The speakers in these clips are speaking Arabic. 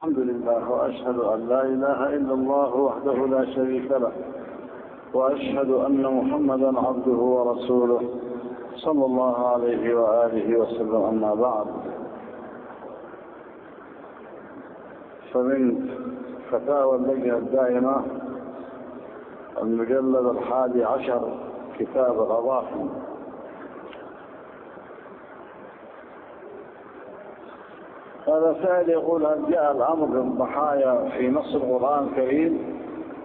الحمد لله، وأشهد أن لا إله إلا الله وحده لا شريك له، وأشهد أن محمدا عبده ورسوله صلى الله عليه وآله وسلم. أما بعد، فمن فتاوى اللجنة الدائمة المجلد 11 كتاب الأضاحي. هذا سائل يقول: هل جاء الأمر بالضحايا في نص القرآن الكريم؟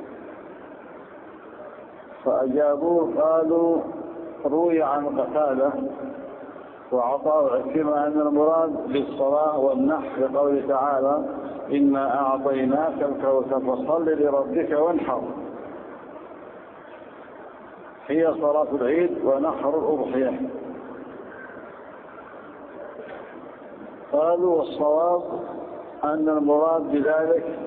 فأجابوه قالوا: روي عن قتادة وعطاء عكرمة أن المراد بالصلاة والنحر لقوله تعالى: إنا أعطيناك الكوثر فصل لربك وانحر، هي صلاة العيد ونحر الأضحية. قالوا: والصواب أن المراد بذلك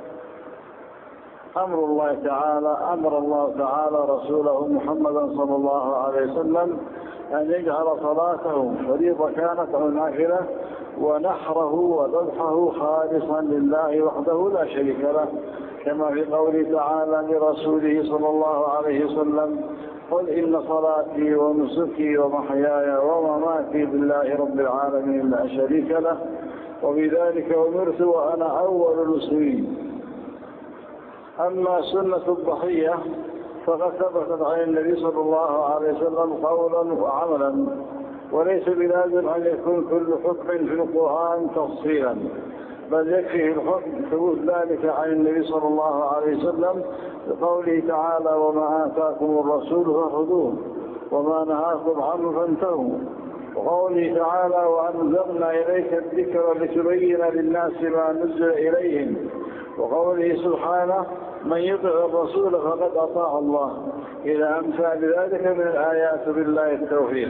أمر الله تعالى رسوله محمدا صلى الله عليه وسلم أن يجعل صلاته فريضة كانت أو نافلة، ونحره وذبحه خالصا لله وحده لا شريك له، كما في قوله تعالى لرسوله صلى الله عليه وسلم: قل إن صلاتي ونسكي ومحياي ومماتي بالله رب العالمين لا شريك له، وبذلك أمرت وأنا أول المسلمين. أما سنة الضحية فقد ثبتت عن النبي صلى الله عليه وسلم قولا وعملا، وليس بلازم أن يكون كل حكم في القرآن تفصيلا، بل يكفي الحكم ثبوت ذلك عن النبي صلى الله عليه وسلم بقوله تعالى: وما آتاكم الرسول فخذوه وما نهاكم عنه فانتهوا، وقوله تعالى: وأنزلنا إليك الذكر لتبين للناس ما نزل إليهم، وقوله سبحانه: من يطع الرسول فقد أطاع الله، إلى أمثال ذلك من الآيات بالله التوفيق.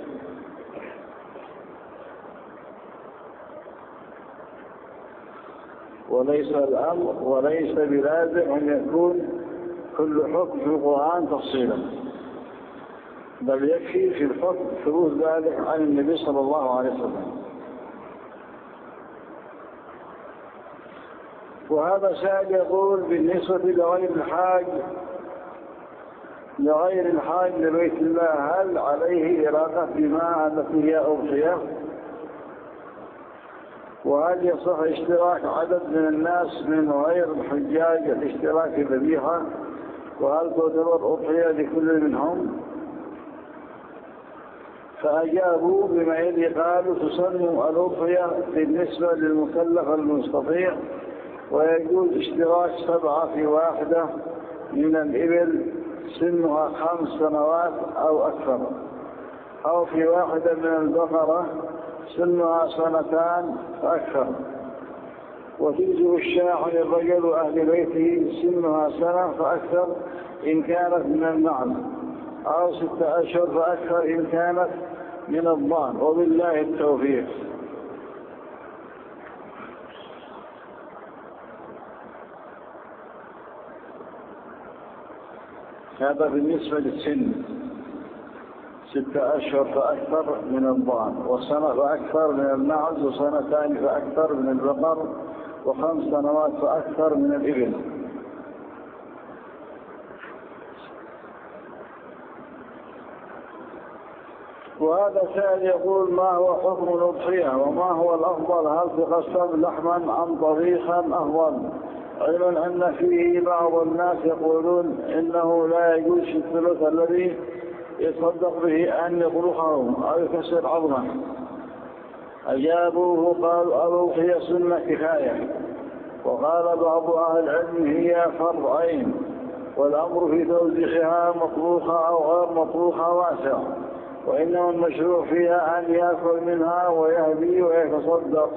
وليس بلازم أن يكون كل حكم في القرآن تفصيلا، بل يكفي في الحكم ثبوت ذلك عن النبي صلى الله عليه وسلم. وهذا سائل يقول: بالنسبة لغير الحاج لبيت الله، هل عليه إراقة دماء التي هي أضحية؟ وهل يصح اشتراك عدد من الناس من غير الحجاج الاشتراك في الذبيحة؟ وهل تعتبر أضحية لكل منهم؟ فأجابوا بما يلي. قالوا: تسن الأضحية بالنسبة للمكلف المستطيع، ويجوز اشتراك 7 في واحدة من الإبل سنها 5 سنوات أو أكثر، أو في واحدة من البقرة سنها 2 سنين فأكثر، وتجزئ الشاة للرجل أهل بيته سنها 1 سنة فأكثر إن كانت من المعز، أو 6 أشهر فأكثر إن كانت من الضان، وبالله التوفيق. هذا بالنسبة للسن، 6 أشهر فأكثر من الضان، و1 فأكثر من المعز، و2 فأكثر من البقر، و5 سنوات فأكثر من الإبل. وهذا سائل يقول: ما هو حكم الأضحية وما هو الأفضل؟ هل تقسم لحما أم طبيخا أفضل؟ علما أن فيه بعض الناس يقولون إنه لا يجوز الثلث الذي يصدق به أن يطلقه أو يكسر عظمه. أجابوه قالوا: الأضحية سنة كفاية، وقال بعض أهل العلم هي فرض عين، والأمر في توزيعها مطبوخة أو غير مطبوخة واسع، وإنما المشروع فيها أن يأكل منها ويهدي ويتصدق.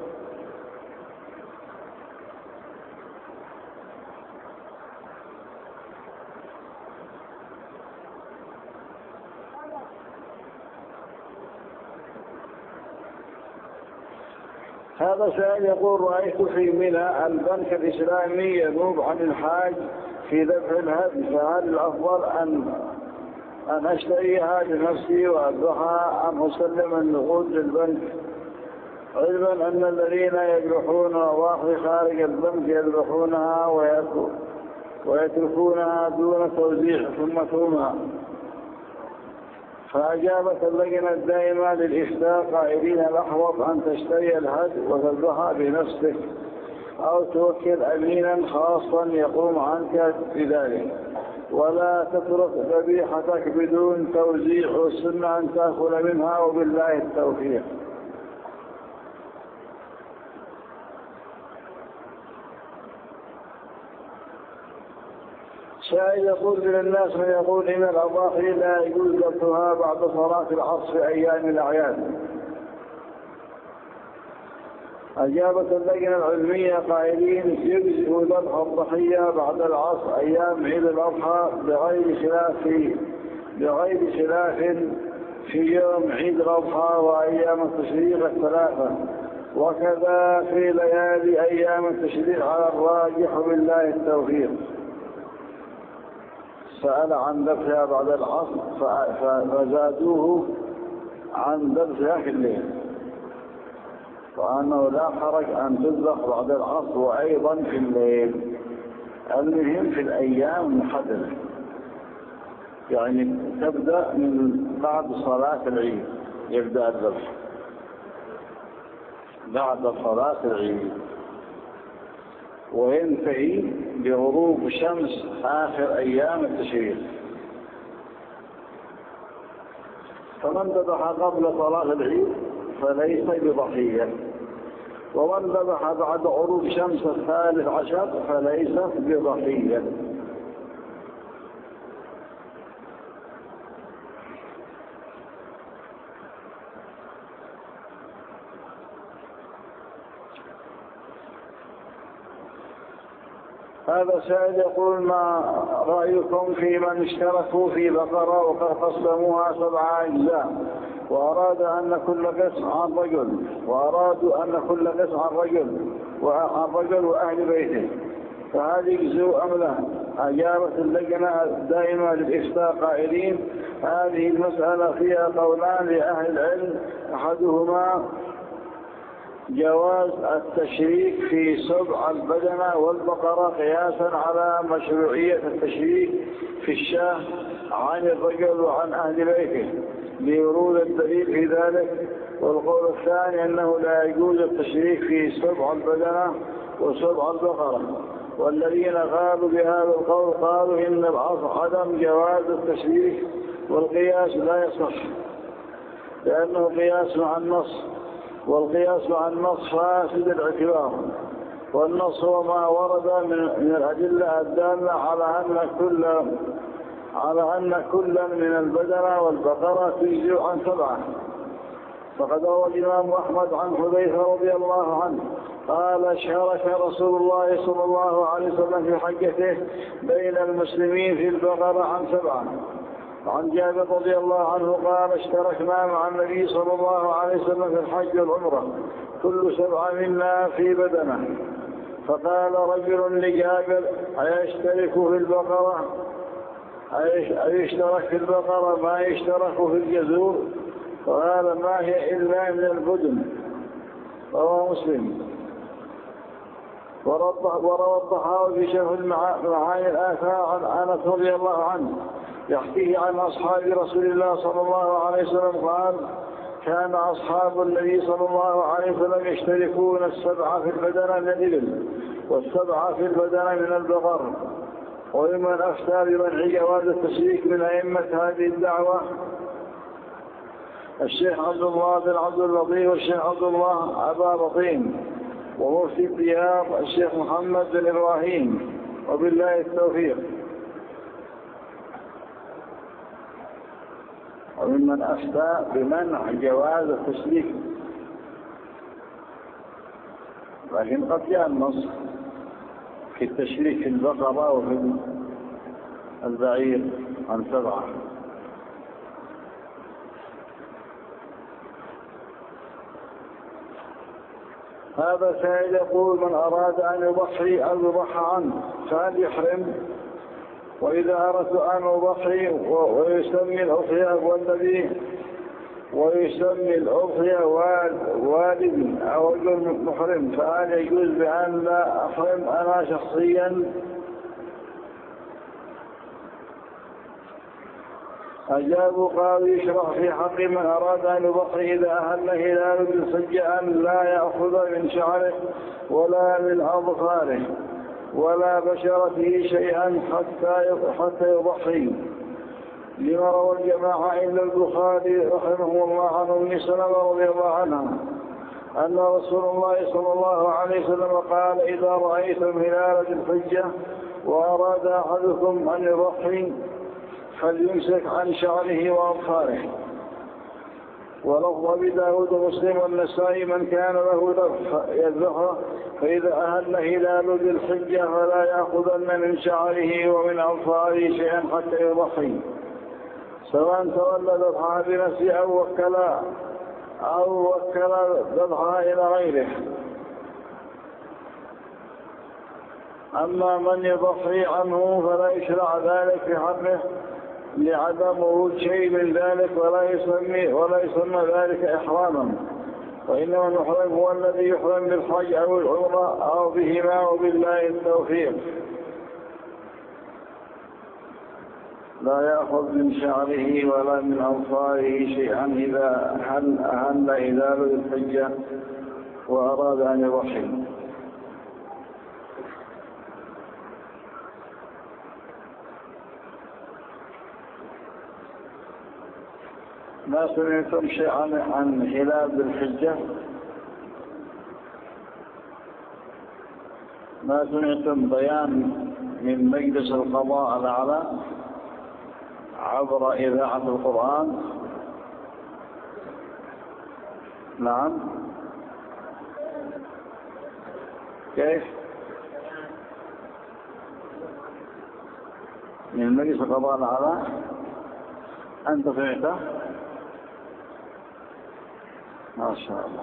هذا سائل يقول: رأيت في منى البنك الإسلامي ينوب عن الحاج في ذبح الهدي، فهل الأفضل أن أشتريها لنفسي وأذبحها أم أسلم النقود للبنك؟ علما أن الذين يذبحون الأضاحي خارج البنك يذبحونها ويتركونها دون توزيع ثم ترمى. فأجابت اللجنة الدائمة للإفتاء قائلين الأحوط أن تشتري الهدي وتذبحها بنفسك أو توكل أمينا خاصا يقوم عنك بذلك، ولا تترك ذبيحتك بدون توزيع، والسنة أن تأكل منها وبالله التوفيق. سائل يقول للناس من يقول إن الأضاحي لا يجوز ذبحها بعد صلاة العصر في أيام الأعياد. أجابت اللجنة العلمية قائلين يجزئ ذبح الضحية بعد العصر أيام عيد الأضحى بغير خلاف في يوم عيد الأضحى وأيام التشريق الثلاثة، وكذا في ليالي أيام التشريق على الراجح بالله التوفيق. سأل عن ذبحها بعد العصر فزادوه عن ذبحها في الليل، وأنه لا حرج أن تذبح بعد العصر وأيضا في الليل، المهم في الأيام المحددة، يعني تبدأ من بعد صلاة العيد، يبدأ الذبح بعد صلاة العيد وينتهي بغروب شمس آخر أيام التشريق. فمن ذبح قبل صلاة العيد فليس بضحية، ومن ذبح بعد غروب شمس الثالث عشر فليس بضحية. هذا سائل يقول ما رأيكم في من اشتركوا في بقرة وقد قسموها 7 أجزاء وأرادوا أن كل قسم عن رجل وأهل بيته، فهذه يجزئ أم لا؟ أجابت اللجنة الدائمة للإفتاء قائلين هذه المسألة فيها قولان لأهل العلم، أحدهما جواز التشريك في سبع البدنة والبقرة قياسا على مشروعية التشريك في الشاه عن الرجل وعن أهل بيته لورود الدليل في ذلك، والقول الثاني أنه لا يجوز التشريك في سبع البدنة وسبع البقرة، والذين قالوا بهذا القول قالوا إن الأصل عدم جواز التشريك والقياس لا يصح لأنه قياس مع النص، والقياس مع النص فاسد الاعتبار، والنص هو ما ورد من الأدلة الدالة على أن كلا من البدنة والبقرة تجزئ عن 7. فقد روى الإمام أحمد عن حذيفة رضي الله عنه قال شارك رسول الله صلى الله عليه وسلم في حجته بين المسلمين في البقرة عن 7. وعن جابر رضي الله عنه قال اشتركنا مع النبي صلى الله عليه وسلم في الحج والعمرة كل 7 منا في بدنه، فقال رجل لجابر أيشترك في البقرة أيشترك في البقرة ما يشترك في الجزور؟ فقال ما هي إلا من البدن. رواه مسلم. وروى الطحاوي في شرح المعاني الآثار عن أنس رضي الله عنه يحكيه عن أصحاب رسول الله صلى الله عليه وسلم قال كان أصحاب النبي صلى الله عليه وسلم يشتركون 7 في البدنة من الإبل و7 في البدنة من البقر. وممن أفتى بمنع جواز التشريك من أئمة هذه الدعوة الشيخ عبد الله بن عبد اللطيف والشيخ عبد الله أبا بطين، ومفتي الديار الشيخ محمد بن إبراهيم، وبالله التوفيق. وممن أفتى بمنع جواز التشريك، لكن قد جاء النص في التشريك في البقرة وفي البعير عن 7. هذا سائل يقول من أراد أن يضحي أو يضحى عنه فهل يحرم؟ وإذا أردت أن أضحي ويسمي الأضحية والذي ويسمي الأضحية والد أو رجل محرم، فهل يجوز بأن لا أحرم أنا شخصيا؟ أجابوا قالوا يشرع في حق من أراد أن يضحي إذا أهل هلال بالحجة أن لا يأخذ من شعره ولا من أظفاره ولا بشرته شيئا حتى يضحي، لما روى الجماعة إلا البخاري رحمه الله عن أم سلمة رضي الله عنها أن رسول الله صلى الله عليه وسلم قال: إذا رأيتم هلال الحجة وأراد أحدكم أن يضحي فليمسك عن شعره وأظفاره. ولفظ أبي داود ومسلم والنسائي: من كان له يذبحه فإذا أهل هلال ذي الحجة فلا يأخذن من شعره ومن أظفاره شيئا حتى يضحي، سواء تولى ذبحها بنفسه أو وكل ذبحها إلى غيره. أما من يضحي عنه فلا يشرع ذلك في حقه لعدم وجود شيء من ذلك، ولا يسمى ذلك إحراما، وإنما المحرم هو الذي يحرم بالحج أو العمرة أو بهما، وبالله التوفيق. لا يأخذ من شعره ولا من أظفاره شيئا إذا أهل هلال الحجة وأراد أن يضحي. ما سمعتم شيئا عن هلال الحجة؟ ما سمعتم بيان من مجلس القضاء الأعلى عبر إذاعة القرآن؟ نعم. كيف؟ من مجلس القضاء الأعلى؟ أنت سمعته؟ ما شاء الله.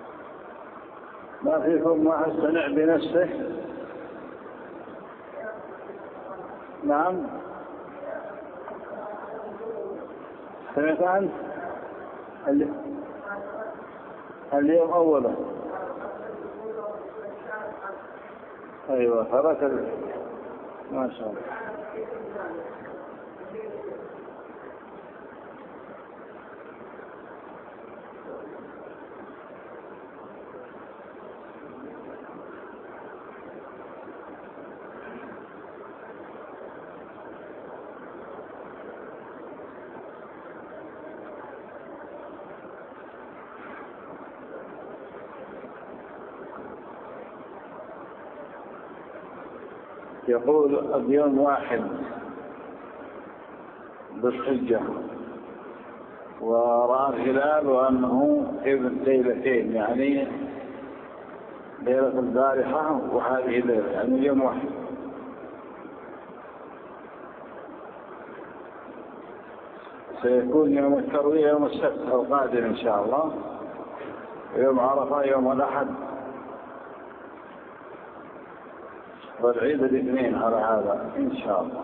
ما فيكم واحد سمع بنفسه؟ نعم. سمعت عنه اليوم أولا؟ أيوة ترك ما شاء الله. يقول اليوم 1 بالحجة ورأى الهلال وأنه ابن ليلتين، يعني ليلة البارحة وهذه الليلة، يعني اليوم 1. سيكون يوم التروية يوم السبت القادم إن شاء الله، يوم عرفة يوم الأحد، والعيد الاثنين على هذا إن شاء الله.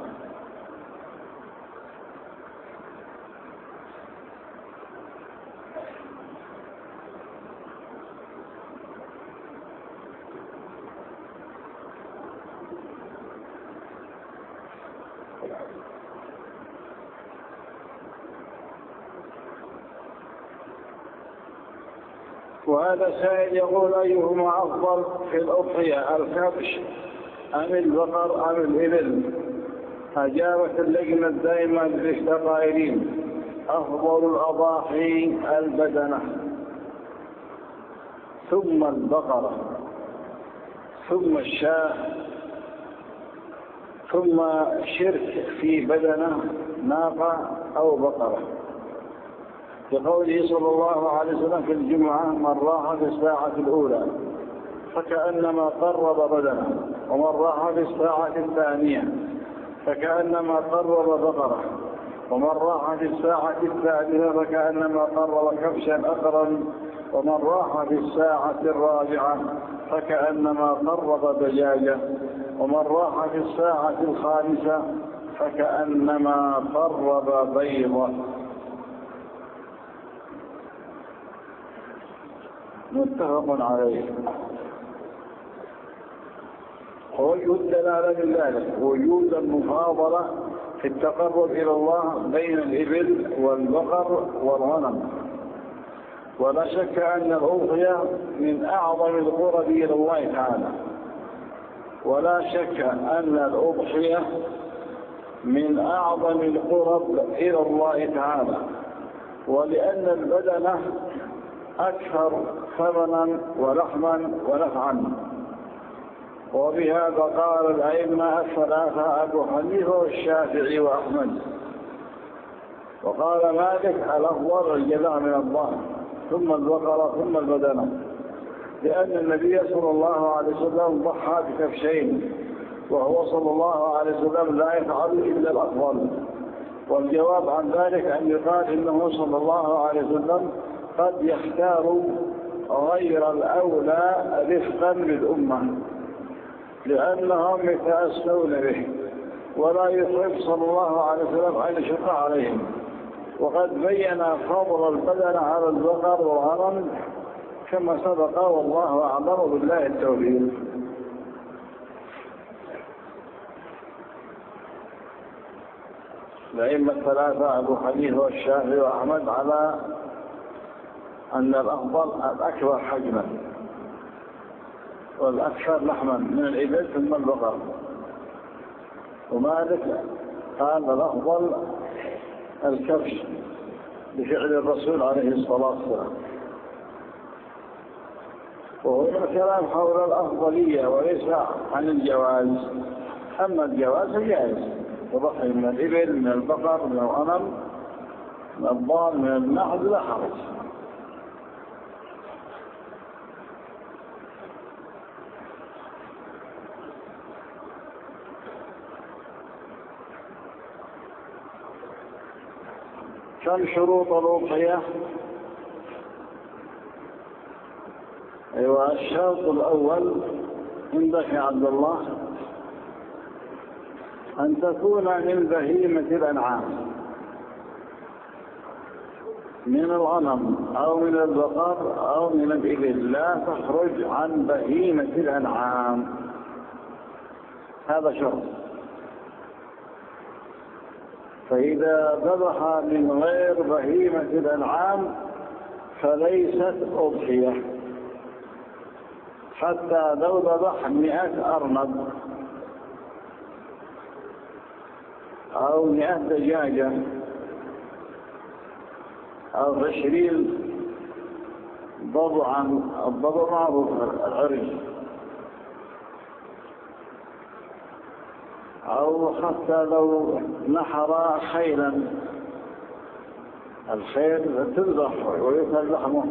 وهذا سائل يقول: أيهما أفضل في الأضحية، الكبش أم البقر أم الإبل؟ أجابت اللجنة الدائمة للقائلين: أفضل الأضاحي البدنة، ثم البقرة، ثم الشاة، ثم شرك في بدنة ناقة أو بقرة، لقوله صلى الله عليه وسلم في الجمعة: من راح في الساعة الأولى فكأنما قرب بدنه، ومن راح في الساعة الثانية فكأنما قرب بقرة، ومن راح في الساعة الثالثة فكأنما قرب كبشا أقرا، ومن راح في الساعة الرابعة فكأنما قرب دجاجة، ومن راح في الساعة الخامسة فكأنما قرب بيضة. متفق عليه. ووجه الدلالة من ذلك وجود المفاضلة في التقرب إلى الله بين الإبل والبقر والغنم. ولا شك أن الأضحية من أعظم القرب إلى الله تعالى، ولا شك أن الأضحية من أعظم القرب إلى الله تعالى، ولأن البدنة أكثر ثمنا ولحما ونفعا. وبهذا قال الأئمة الثلاثة أبو حنيفة والشافعي وأحمد. وقال مالك الأفضل الجزاء من الله ثم البقرة ثم البدنة، لأن النبي صلى الله عليه وسلم ضحى بكبشين، وهو صلى الله عليه وسلم لا يفعل إلا الأفضل. والجواب عن ذلك أن يقال إنه صلى الله عليه وسلم قد يختار غير الأولى رفقا بالأمة، لأنهم يتأسون به، ولا يحب صلى الله عليه وسلم أن يشق عليهم. وقد بين فضل البدن على البقر والغنم كما سبق، والله أعلم بالله التوفيق. الأئمة الثلاثة أبو حنيفة والشافعي وأحمد على أن الأفضل الأكبر حجما والأكثر لحما من الإبل ثم البقر. ومالك قال الأفضل الكبش بفعل الرسول عليه الصلاة والسلام. وهو كلام حول الأفضلية وليس عن الجواز. أما الجواز جائز، تضحي من الإبل من البقر من الغنم من الضال من المعز لا حرج. كم شروط الأضحية؟ أيوة، الشرط الأول عندك يا عبد الله أن تكون من بهيمة الأنعام، من الغنم أو من البقر أو من الإبل، لا تخرج عن بهيمة الأنعام. هذا شرط. فإذا ذبح من غير بهيمة الأنعام فليست أضحية، حتى لو ذبح 100 أرنب أو 100 دجاجة أو 20 ضبعا. الضبع معروف العرج، أو حتى لو نحر خيلا، الخيل تذبح ويؤكل لحمه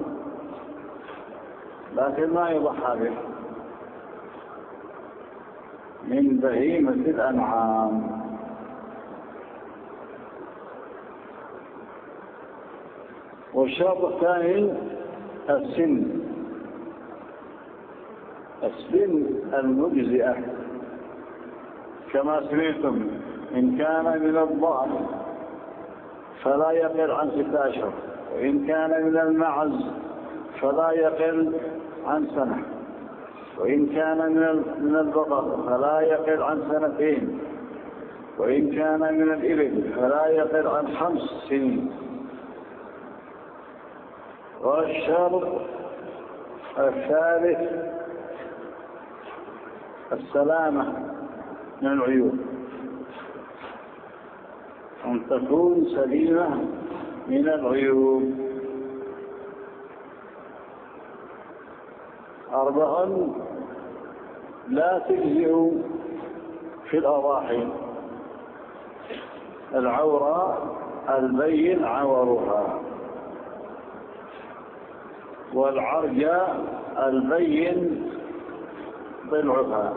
لكن ما يضحى به. من بهيمة الأنعام. والشرط الثاني السن المجزئة، كما سمعتم إن كان من الضأن فلا يقل عن 6 أشهر، وإن كان من المعز فلا يقل عن 1 سنة، وإن كان من البقر فلا يقل عن 2 سنين، وإن كان من الإبل فلا يقل عن 5 سنين. والشرط الثالث السلامة من العيوب، أن تكون سليمة من العيوب. 4 لا تجزئ في الأضاحي: العورة البين عورها، والعرجة البين ضلعها،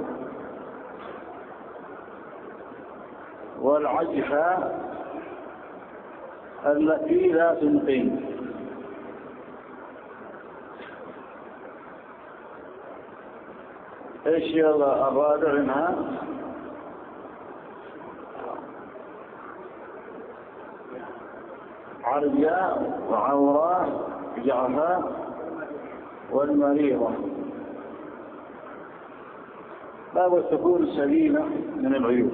والعجفة التي لا تنقين. ايش الرابع منها؟ عرجة وعورة جعفة والمريضة لابد تكون سليمة من العيوب.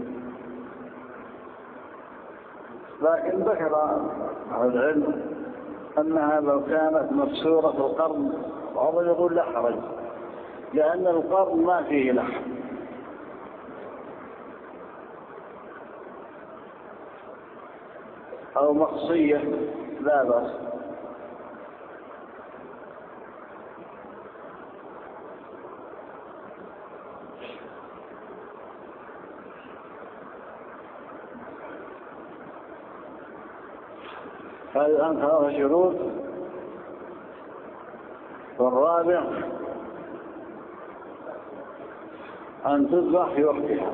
لكن ذكر أهل العلم أنها لو كانت مكسورة القرن بعضهم يقول لا حرج، لأن القرن ما فيه لحم، أو مقصية لا بأس. هذه الآن 3 شروط. والرابع أن تذبح في وقتها،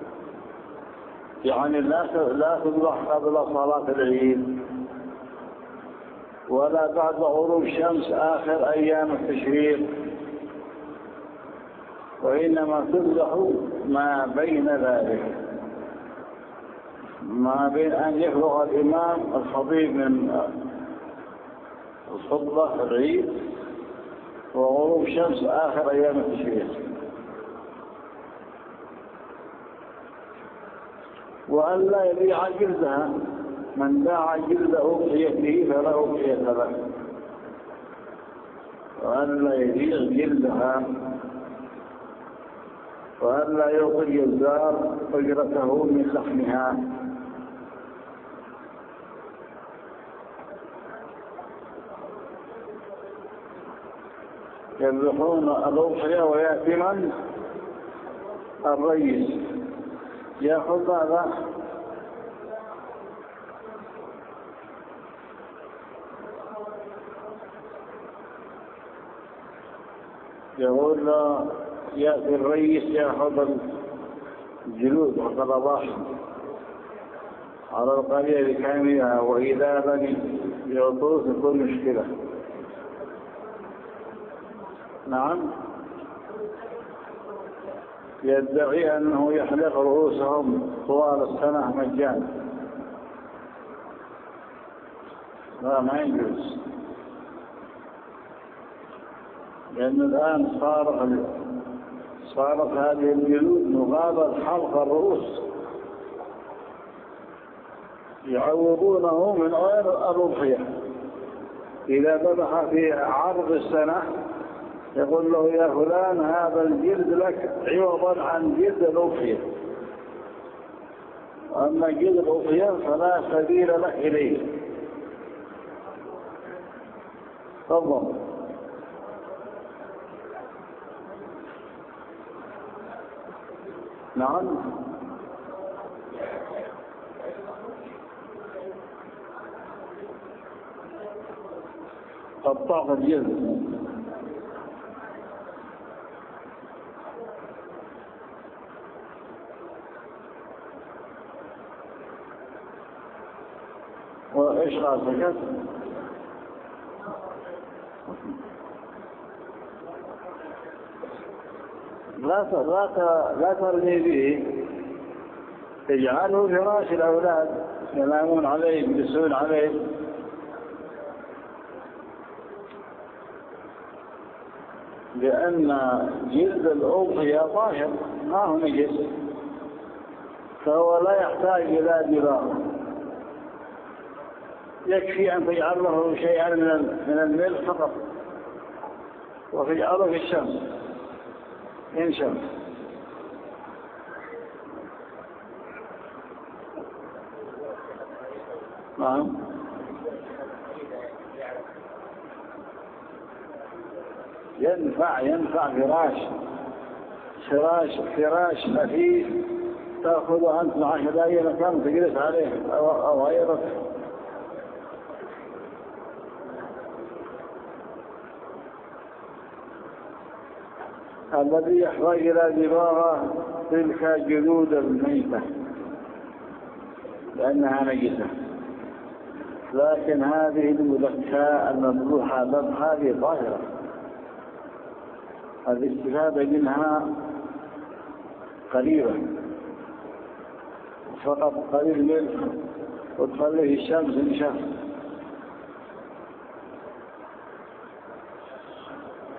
يعني لا تذبح قبل صلاة العيد ولا بعد غروب الشمس آخر أيام التشريق، وإنما تذبح ما بين ذلك، ما بين أن يفرغ الإمام الخطيب من الخطبة العيد وغروب الشمس آخر أيام التشريق. وأن لا يبيع جلدها، من باع جلد أضحيته فلا أضحية له. وأن لا يبيع جلدها، وأن لا يعطي الجزار أجرته من لحمها. يذبحون الأضحية ويأتي من الرئيس يأخذ هذا يقول يأتي الرئيس يأخذ الجلود والقضاء على القرية بكاملها، وإذا بني يعطوه تكون مشكلة. نعم، يدعي أنه يحلق رؤوسهم طوال السنة مجانا. لا، ما يجوز، لأن الآن صارت هذه الجلود مقابل حلق الرؤوس، يعوضونه من غير الأضحية. إذا ذبح في عرض السنة يقول له يا فلان هذا الجلد لك عوضا عن جلد الأضحية، أما جلد الأضحية فلا سبيل لك إليه. تفضل. نعم، قطعت الجلد. وإيش رأسك؟ لا ترمي به، اجعله فراش الأولاد ينامون عليه يجلسون عليه. لأن جلد الأضحية طاهر ما هو نجس، فهو لا يحتاج إلى دباغ، يكفي أن تجعل له شيئا من الملح فقط وتجعله في الشمس إن شمس. نعم، ينفع فراش خفيف تأخذه أنت معك أي مكان تجلس عليه أو غيرك. الذي يحتاج إلى دباغة تلك جلود الميتة لأنها نجسة، لكن هذه المذكاة المذبوحة هذه طاهرة، الاستفادة منها قليلا، فقط قليل ملح وتخليه الشمس إن شاء.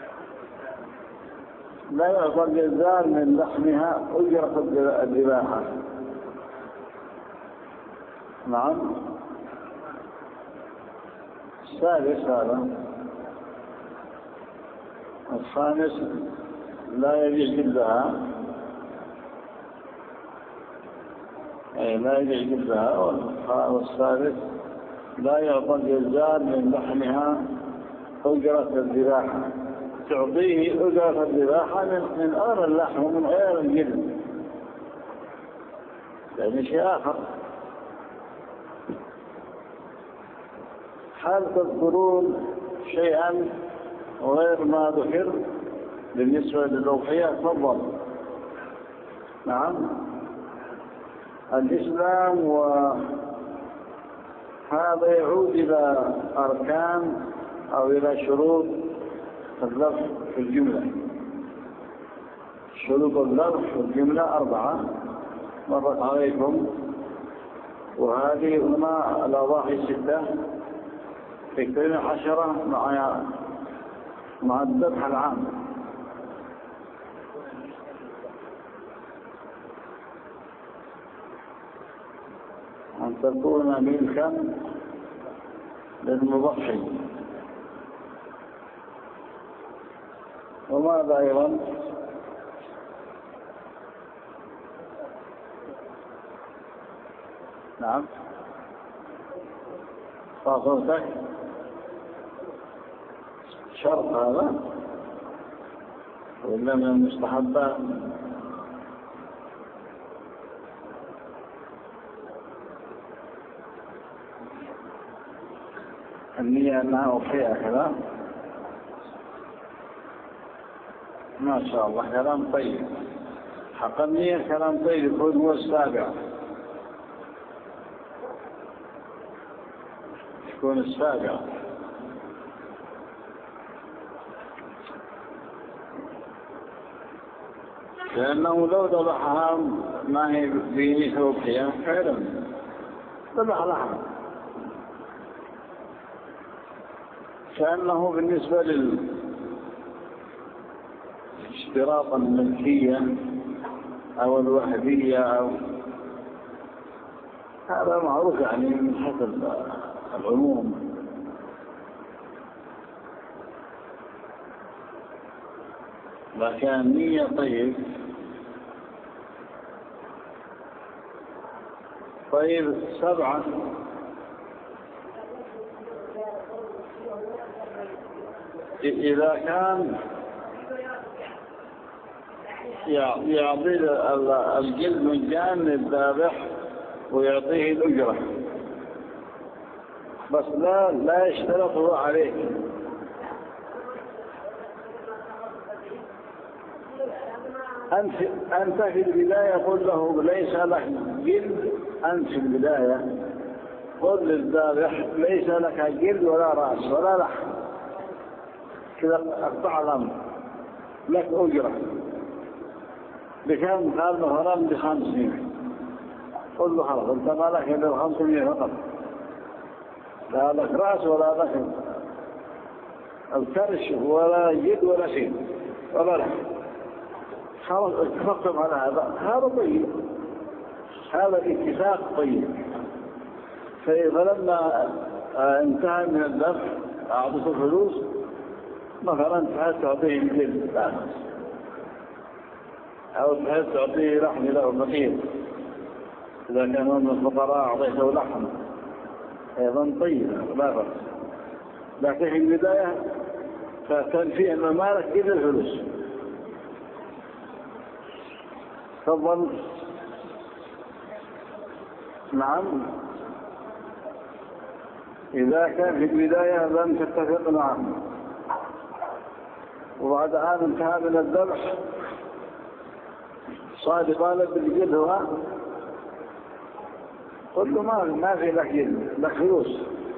لا يعطى الجزار من لحمها أجرة الذباحة. نعم. السادس هذا. الخامس لا يبيع جلدها، لا يبيع جلدها. والسادس لا يعطى الجزار من لحمها أجرة الذباحة، تعطيه أجرة الذباحة من غير اللحم ومن غير الجلد، يعني شيء آخر. هل تذكرون شيئا غير ما ذكر بالنسبة للأضحية؟ تفضل. نعم. الإسلام، وهذا يعود إلى أركان أو إلى شروط اللفظ في الجملة. شروط اللفظ في الجملة 4 مرت عليكم، وهذه هنا الأضاحي 6 تكتبين 10 مع الذبح العام. أن تكون ملكا للمضحي. وماذا أيضا؟ نعم. صوتك شرط هذا ولا من المستحبات؟ النية أنها أضحية كذا. ما شاء الله، كلام طيب. حق النية كلام طيب، يكون هو السابع، يكون السابع. لأنه لو ذبحها ما هي بنية أضحية فعلا ذبح لها، كأنه بالنسبة للاشتراط الملكية أو الوهبية أو هذا معروف يعني من حيث العموم. لكن النية طيب. طيب 7. إذا كان يعطي الجلد مجان للذابح ويعطيه الأجرة، بس لا يشترطه عليه. أنت في البداية قل له ليس لك جلد. أنت في البداية قل للذابح ليس لك جلد ولا رأس ولا لحم، كذا أقطع الأمر، لك أجرة. بكم؟ قال مثلا ب500. قل له خلاص أنت ما لك إلا 500 فقط، لا لك رأس ولا لك الكرش ولا جلد ولا شيء ولا لحم. خلاص اتفقتم على هذا طيب، هذا الاتفاق طيب. فلما انتهى من الذبح أعطته الفلوس، مثلا تحب تعطيه الجلد أو تحب تعطيه لحم له فقير، إذا كانوا من الفقراء أعطيته لحم أيضا طيب لا بأس. لكن في البداية فتنفي أن مالك إذا الفلوس. تفضل. نعم. إذا كان في البداية لم تتفق معه وبعد آن انتهى من الذبح صاد طالب بالجلد، هو قل له ما في لك جلد، لك فلوس.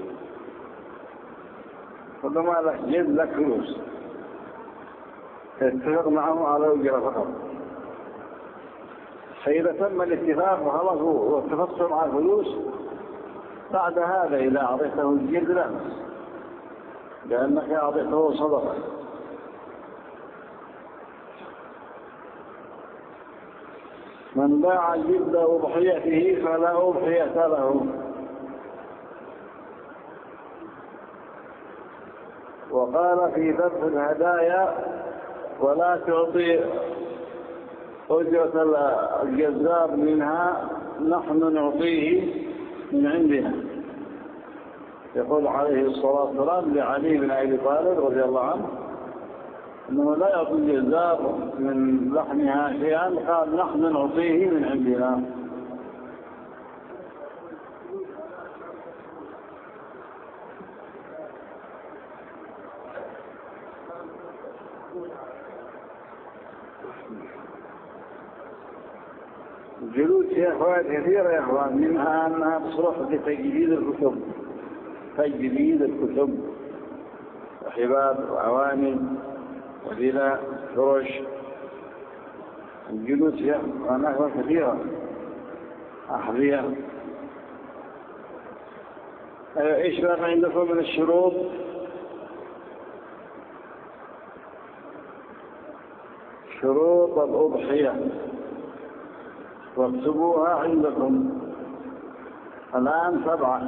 قل له ما لك جلد، لك فلوس. اتفق معه على الأجرة فقط. فإذا تم الاتفاق وخلاص واتفقت مع الفلوس، بعد هذا إذا أعطيته الجلد لا بأس، لأنك أعطيته صدقة. من باع جلد أضحيته فلا أضحية له. وقال في ذبح الهدايا ولا تعطي أجرة الجزار منها، نحن نعطيه من عندنا. يقول عليه الصلاة والسلام لعلي بن أبي طالب رضي الله عنه أنه لا يعطي الجزار من لحمها شيئا، قال نحن نعطيه من عندنا. الجلود فيها فوائد كثيرة يا أخوان، منها أنها تصلح لتجديد الكتب، تجديد الكتب وحباب وعوامل وذلة فرش. الجلود فيها منافع كثيرة، أحذية. إيش بقى عندكم من الشروط؟ شروط الأضحية واكتبوها عندكم الآن 7.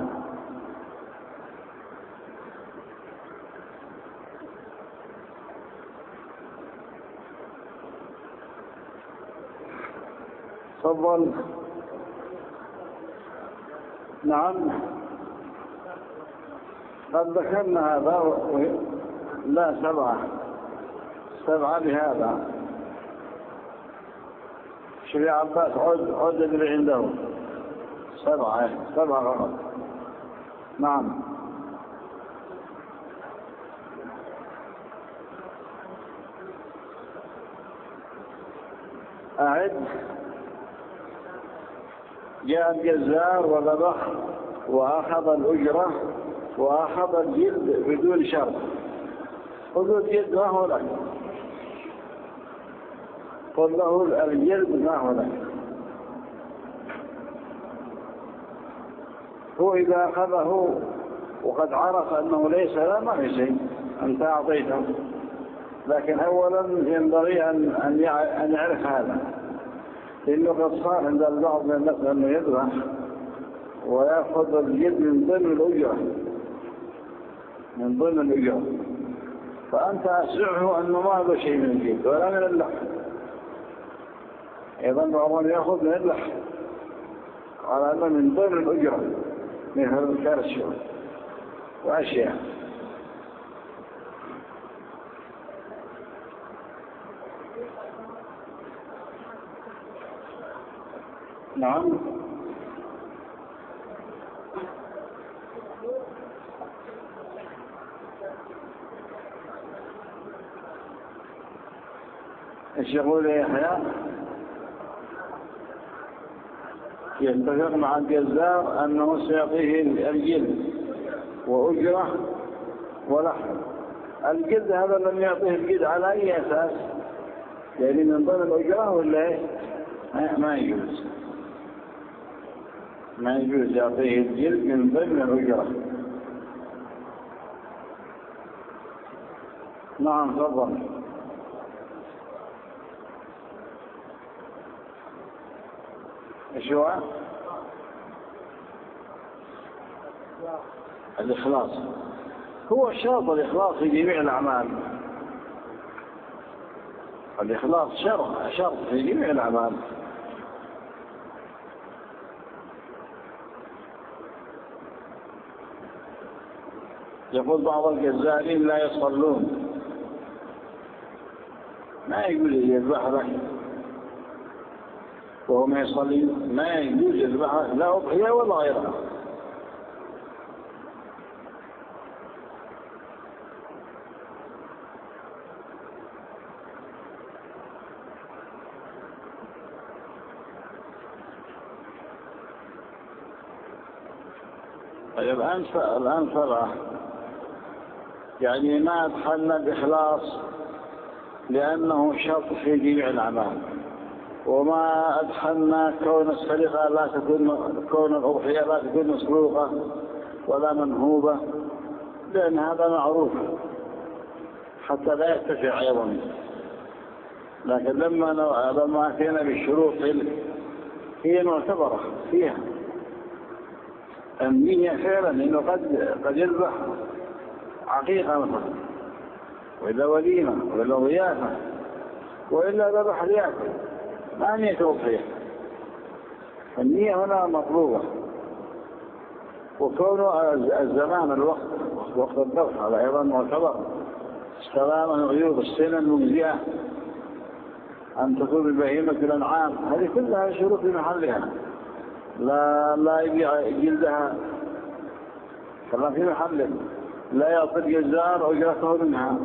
تفضل. نعم قد ذكرنا هذا. لا 7 بهذا. شريع عباس عد اللي عنده 7 غلط. نعم أعد. جاء الجزار وذبح وأخذ الأجرة وأخذ الجلد بدون شرط. خذوا الجلد ما هو لك، قل له الجلد ما هو لك. هو إذا أخذه وقد عرف أنه ليس لا ما في شيء، أنت أعطيته، لكن أولا ينبغي أن يعرف هذا، لأنه قد صار عند البعض من الناس أنه يذبح ويأخذ الجلد من ضمن الأجرة، فأنت أسرعه أنه ما هذا شيء من الجلد ولا من اللحم. أيضا بعضهم يأخذ من اللحم على أنه من ضمن الأجرة من الكرش وأشياء. نعم ايش يقول يا يحيى؟ يتفق مع الجزار أنه سيعطيه الجلد وأجرة ولحم. الجلد هذا لم يعطيه الجلد على أي أساس؟ يعني من ضمن الأجرة ولا ما يجوز يعطيه الجلد من ضمن الأجرة. نعم تفضل. ايش هو؟ الإخلاص هو الشرط، الإخلاص في جميع الأعمال. الإخلاص شرط في جميع الأعمال. يقول بعض الجزارين لا يصلون، ما يقول يذبح لك وهو ما يصلي، ما يجوز يذبح لا أضحية ولا غيرها. طيب الآن 7 يعني ما أدخلنا الإخلاص لأنه شرط في جميع الأعمال، وما أدخلنا كون السرقة لا تكون، كون الأضحية لا تكون مسروقة ولا منهوبة، لأن هذا معروف حتى لا يرتفع أيضا. لكن لما أتينا بالشروط هي معتبرة فيها النية فعلا، لأنه قد يذبح عقيقة مثلا، وإلا وليمة، وإلا ضيافة، وإلا ذبح ليأكل، ما نية أضحية. النية هنا مطلوبة. وكون الزمان الوقت وقت الذبح هذا أيضا معتبر. سلامة عيوب السنة المجزئة، أن تكون البهيمة الأنعام، هذه كلها شروط في محلها. لا يبيع جلدها كما في محله، لا يعطي الجزار أجرته منها.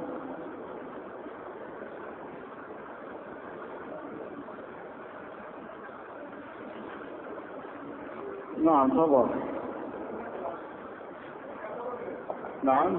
نعم تفضل. نعم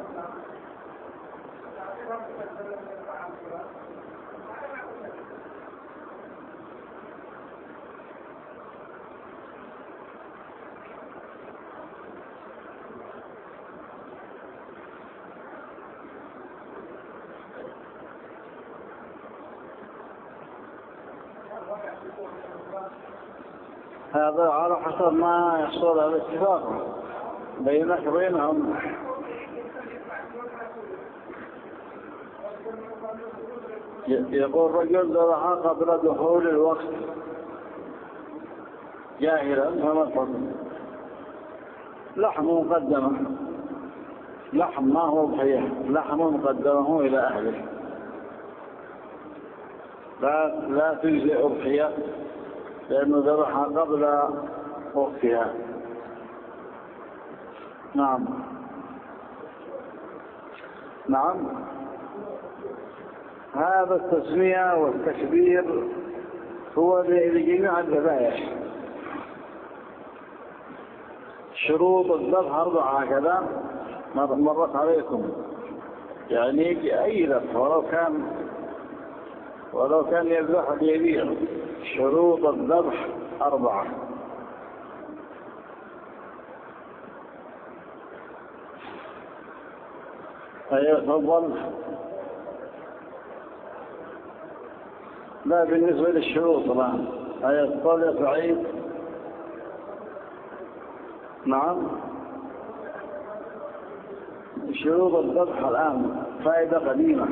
هذا على حسب ما يحصل على الاتفاق بينك وبينهم. يقول رجل ذبح قبل دخول الوقت جاهلا، فما الحكم؟ لحم مقدمة، لحم ما هو ضحية، لحم مقدمه إلى أهله، لا تجزئ أضحية لأنه ذبح قبل وقتها. نعم نعم. هذا التسمية والتكبير هو لجميع الذبائح. شروط الذبح 4 هكذا مرت عليكم، يعني أي ذبح ولو كان يذبح بيبيع. شروط الذبح 4. أيها تفضل. لا بالنسبة للشروط الآن. أيها تفضل يا سعيد. نعم. شروط الذبح الآن فائدة قديمة.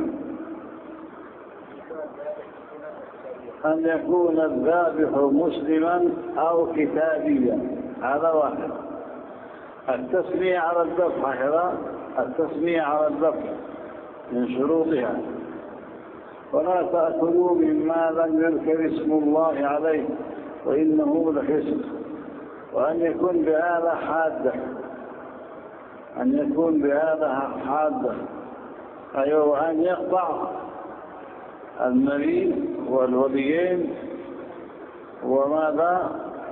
أن يكون الذابح مسلما أو كتابيا، هذا واحد. التسمية على الذبح هكذا، التسمية على الذبح من شروطها. ولا تأكلوا مما لم يذكر اسم الله عليه وإنه لفسق. وأن يكون بآلة حادة، أن يكون بآلة حادة، أيوة، أن يقطع المريء والوليين وماذا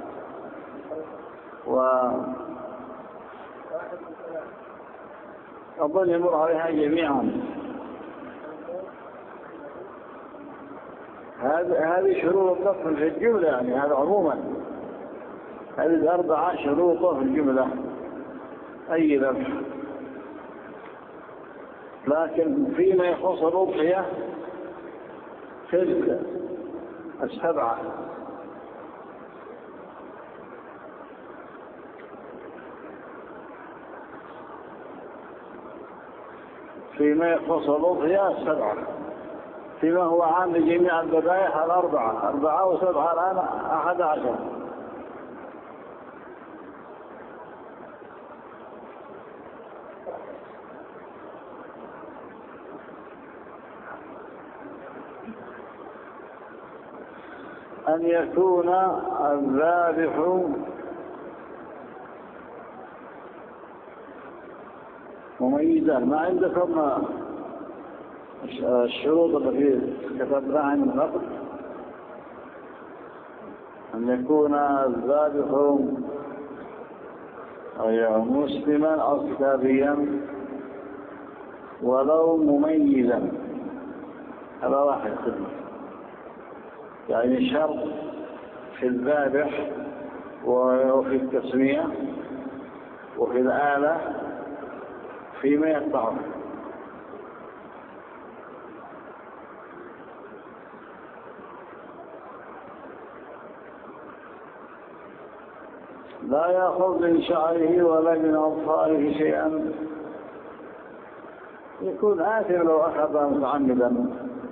أظن يمر عليها جميعا. هذه شروط الذبح في الجملة، يعني هذا عموما هذه 4 شروط في الجملة أي ذبح. لكن فيما يخص الأضحية تلك 7. فيما يخص الأضحية 7. فيما هو عام لجميع الذبائح 4. 4 و7 الآن 11. أن يكون الذابح مميزا. ما عندكم الشروط التي كتبناها عن النقد؟ أن يكون الذابح مسلما أو كتابيا ولو مميزا، هذا واحد خدمة. يعني شرط في الذابح وفي التسمية وفي الآلة فيما يقطعه. لا يأخذ من شعره ولا من أظفاره شيئا، يكون آثم لو أخذ متعمدا.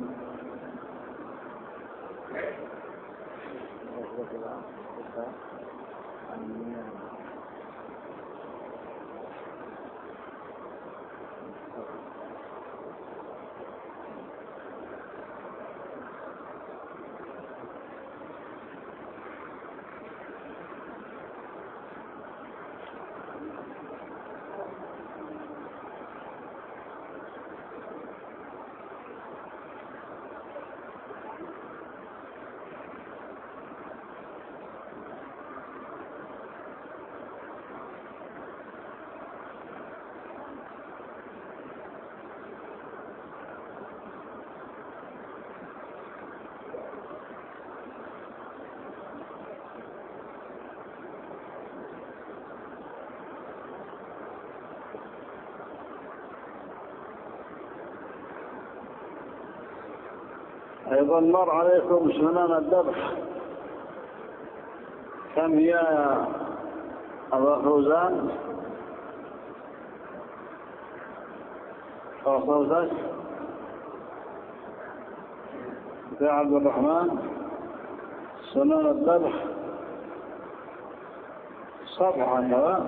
أيضا مر عليكم سنن الذبح، كم هي يا أبا فوزان؟ صوتك يا عبد الرحمن. سنن الذبح 7 كذا،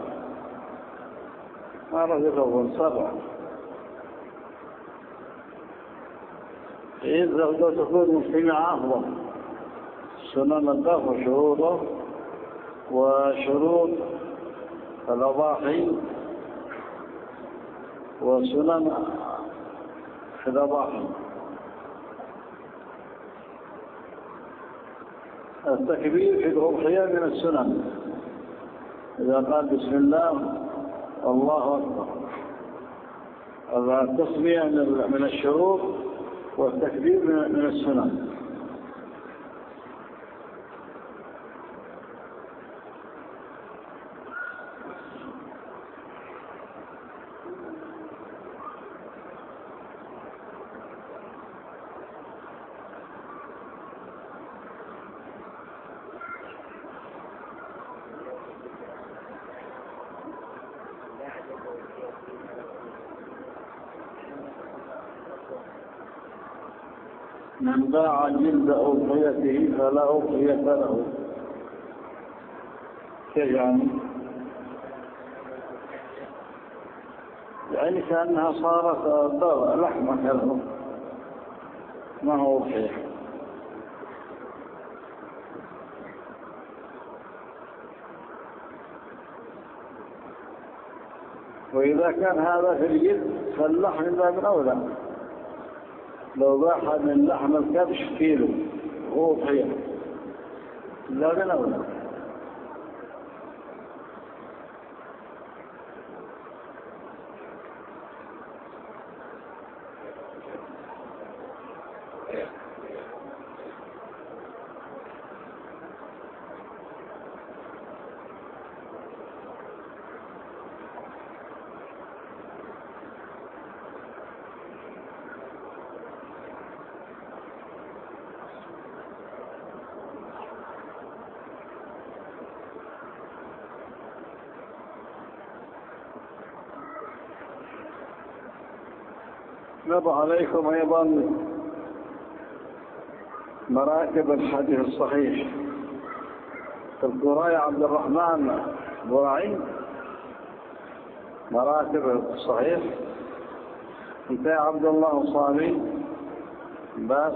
ما رأيك أقول 7. إذا لو تكون مجتمعة أفضل. سنن الذبح وشروطه وشروط الأضاحي وسنن الأضاحي. التكبير في الأضحية من السنن، إذا قال بسم الله الله أكبر. التسمية من الشروط والتكبير من السنن. من باع جلد أضحيته فلا أضحية له. كيف يعني كأنها صارت لحمة كذا، ما هو أضحية. وإذا كان هذا في الجلد فاللحم باب أولى. لو باح من لحم الكبش كيلو هو أضحية، لا بد أولى. نضع عليكم أيضا مراتب الحديث الصحيح. تذكر يا عبد الرحمن براعي مراتب الصحيح؟ انت يا عبد الله صالي بس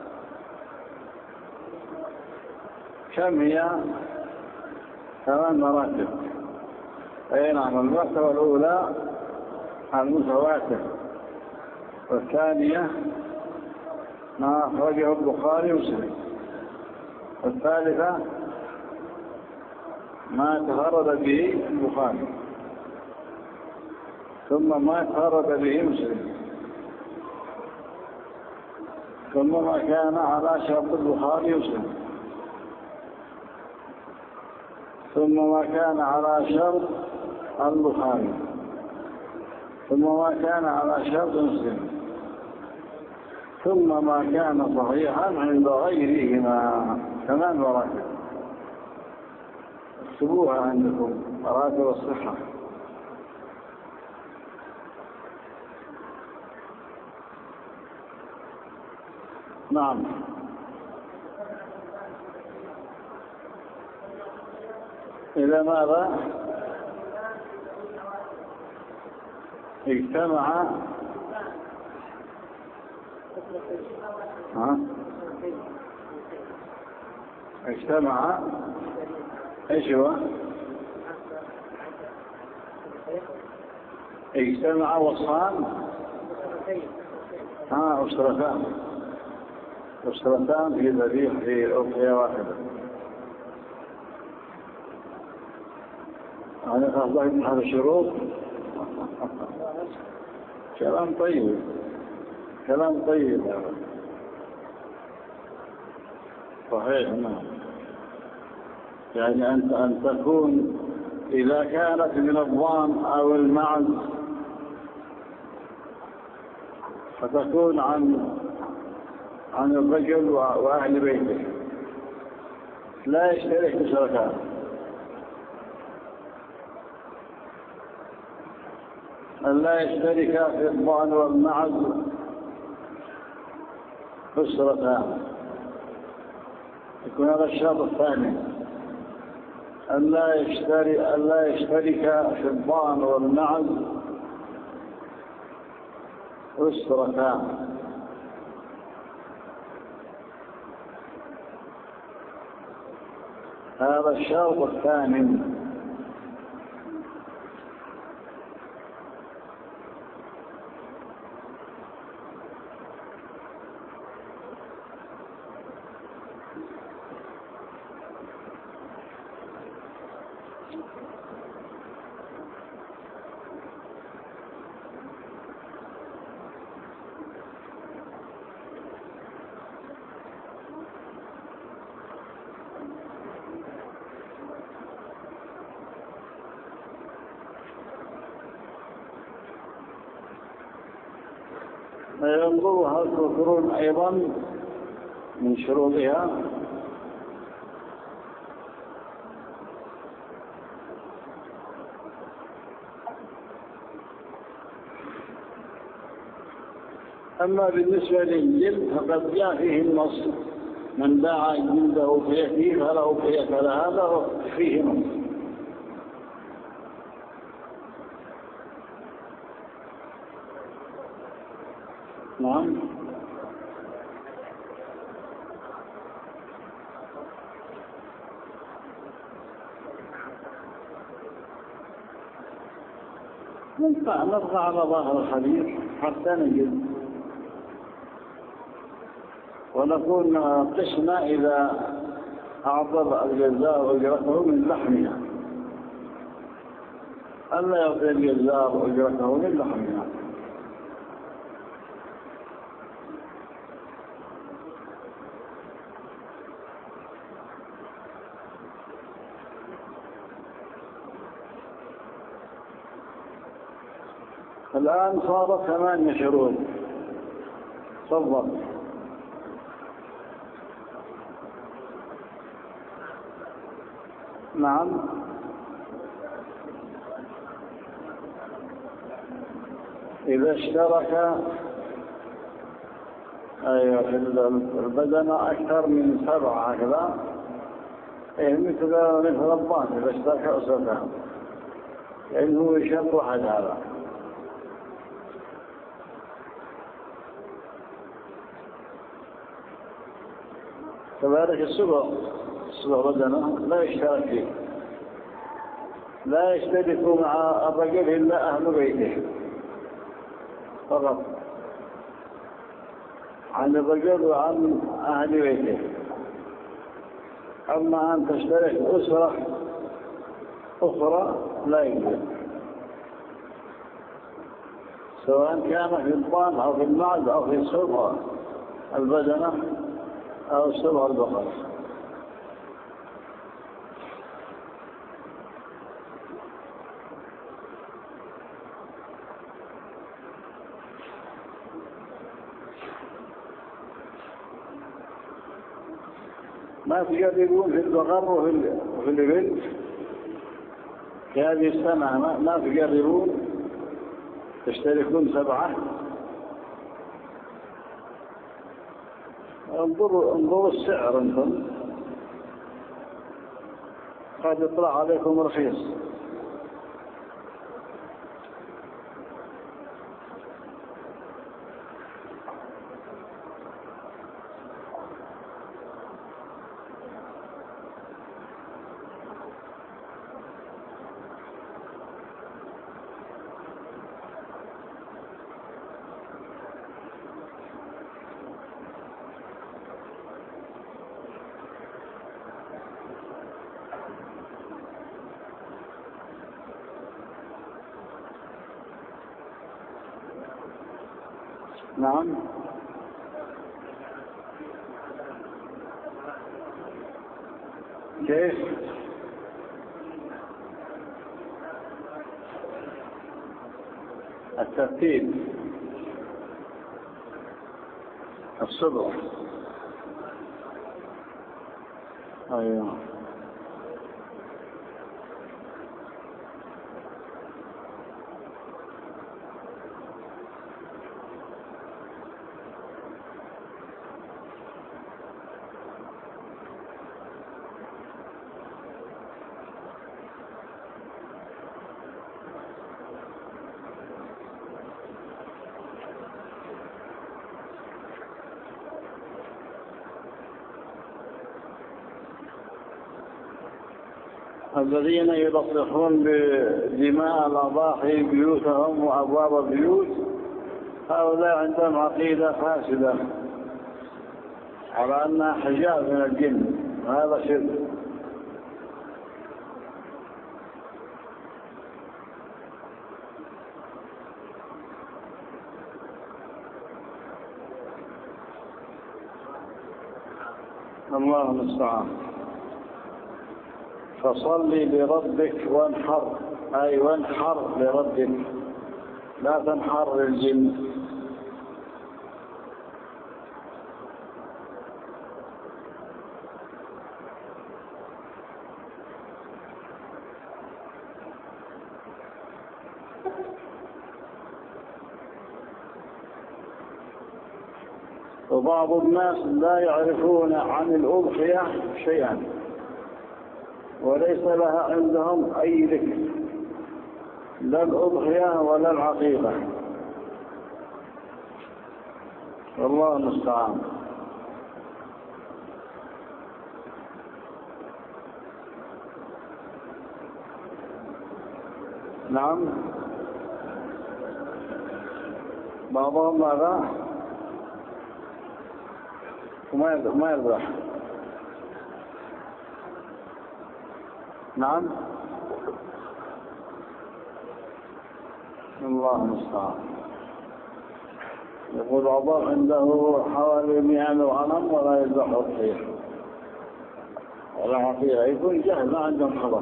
كم هي؟ 8 مراتب. أي نعم. المرتبة الأولى المتواتر، والثانية ما أخرجه البخاري ومسلم، والثالثة ما تفرد به البخاري، ثم ما تفرد به مسلم، ثم ما كان على شرط البخاري ومسلم، ثم ما كان على شرط البخاري، ثم ما كان على شرط مسلم، ثم ما كان صحيحا عند غيرهما. 8 مراتب. اكتبوها عندكم، مراتب الصحة. نعم. إذا ماذا اجتمع اجتمع ايش هو؟ اجتمع وصان أسرتان في ذبيح في أضحية واحدة. أنا أخذ من هذا الشروط. كلام طيب، كلام طيب. صحيح. نعم. يعني أن تكون إذا كانت من الضان أو المعز فتكون عن الرجل وأهل بيته، لا يشترك بشركاء. أن لا يشترك في الضان والمعز أسرتان، يكون هذا الشرط الثاني. أن لا يشترك في الضان والمعز أسرتان. هذا الشرط الثاني. ينظروا هل تذكرون أيضا من شروطها أما بالنسبة للجلد فقد جاء فيه النص: من باع جلده فيأتيه فله فيأتى هذا فيه نص. نعم. نبقى على ظاهر الحديث حتى نجد، ونكون قسنا إذا أعطى الجزار أجرته من لحمها، ألا يعطي الجزار أجرته من لحمها. الآن صارت 8 شروط. تفضل. نعم. إذا اشترك في البدن أكثر من 7 هكذا، مثل الضان إذا اشترك أسرتان، لأنه يشرط واحد هذا. كذلك السبع بدنه لا يشترك فيه، لا يشترك مع الرجل إلا أهل بيته فقط، عن الرجل وعن أهل بيته. أما أن تشترك أسرة أخرى لا يجوز، سواء كان في الضان أو في المعز أو في السبع البدنة أو السبع البقر. ما تجربون في البقر وفي الإبل في هذه السنة ما تقررون تشتركون 7. انظروا السعر انتم، قد يطلع عليكم رخيص. نعم. كيف؟ الترتيب الصبر. أيوه. الذين يلطخون بدماء الأضاحي بيوتهم وأبواب البيوت، هؤلاء عندهم عقيدة فاسدة على أنها حجاب من الجن، وهذا شرك. الله المستعان. فصل لربك وانحر، أي وانحر لربك، لا تنحر للجن. وبعض الناس لا يعرفون عن الأضحية شيئا، وليس لها عندهم أي ذكر، لا الأضحية ولا العقيقة. والله المستعان. نعم. بعضهم ماذا؟ وما يذبح. نعم. الله المستعان. يقول بعضهم عنده حوالي 100 غنم ولا يذبح أضحية ولا عقيقة، يكون جهل، ما عندهم خبر.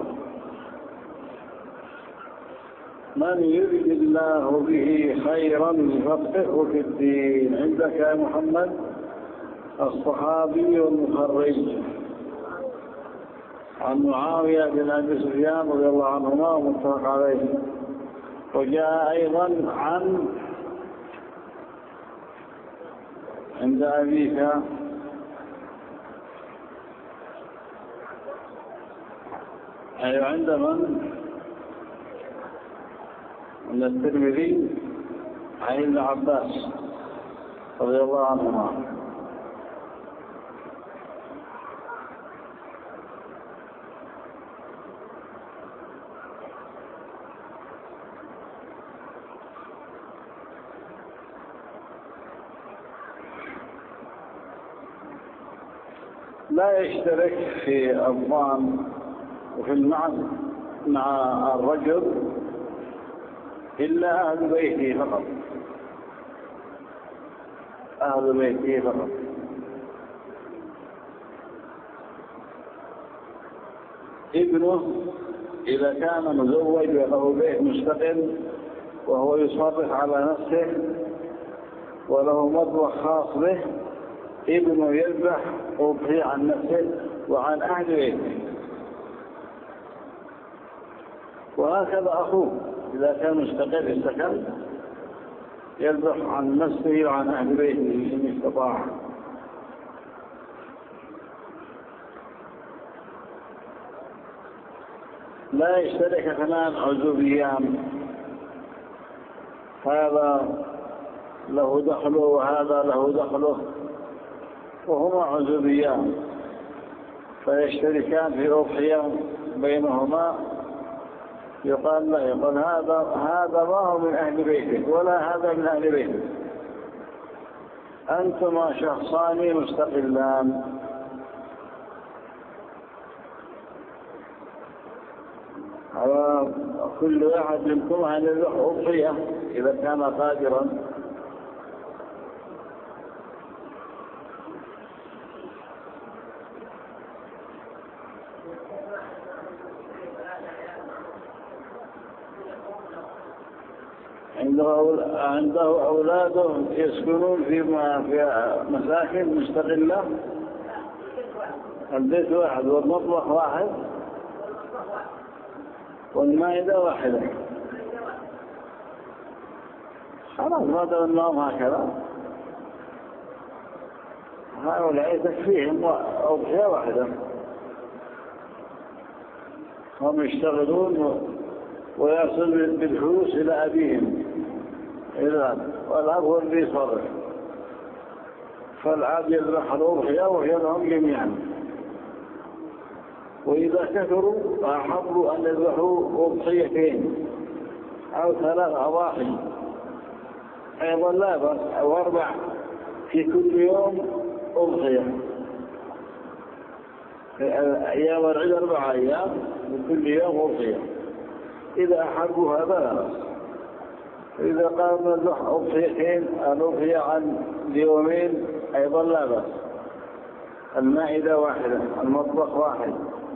من يريد الله به خيرا يفقهه في الدين. عندك يا محمد الصحابي المخرج عن معاوية بن أبي سفيان رضي الله عنهما ومتفق عليه، وجاء أيضا عند أبيك أي عند من؟ عند الترمذي عن ابن عباس رضي الله عنهما. لا يشترك في الضان وفي المعز مع الرجل إلا أهل بيته فقط، أهل بيته فقط. ابنه إذا كان مزوج وله بيت مستقل وهو يصرف على نفسه وله مطبخ خاص به، ابنه يذبح أضحية عن نفسه وعن أهل بيته. وهكذا أخوه إذا كان مستقر في السكن يذبح عن نفسه وعن أهل بيته إن استطاع. لا يشترك 8 عزوبيان، هذا له دخله وهذا له دخله وهما عزوبيان، فيشتركان في أضحية بينهما. يقال لا، يقول هذا ما هو من أهل بيتك ولا هذا من أهل بيتك، أنتما شخصان مستقلان. كل واحد منكم أن يذبح أضحية إذا كان قادرا. عنده أولاده يسكنون في مساكن مستقلة، البيت واحد والمطبخ واحد والمائدة واحدة، خلاص ما دام النوم هكذا هؤلاء تكفيهم أضحية واحدة. هم يشتغلون ويصل بالفلوس إلى أبيهم والأب هو اللي يصرف، فالعاب يذبح الأضحية وهي لهم جميعا. وإذا كثروا فأحبوا أن يذبحوا أضحيتين أو 3 أضاحي أيضا لا بأس، أو 4 في كل يوم أضحية. أيام العيد 4 أيام وكل يوم أضحية، إذا أحبوا هذا لا بأس. إذا قاموا نذبح أضحيتين الأضحية عن يومين أيضا لا بأس. المائدة واحدة، المطبخ واحد،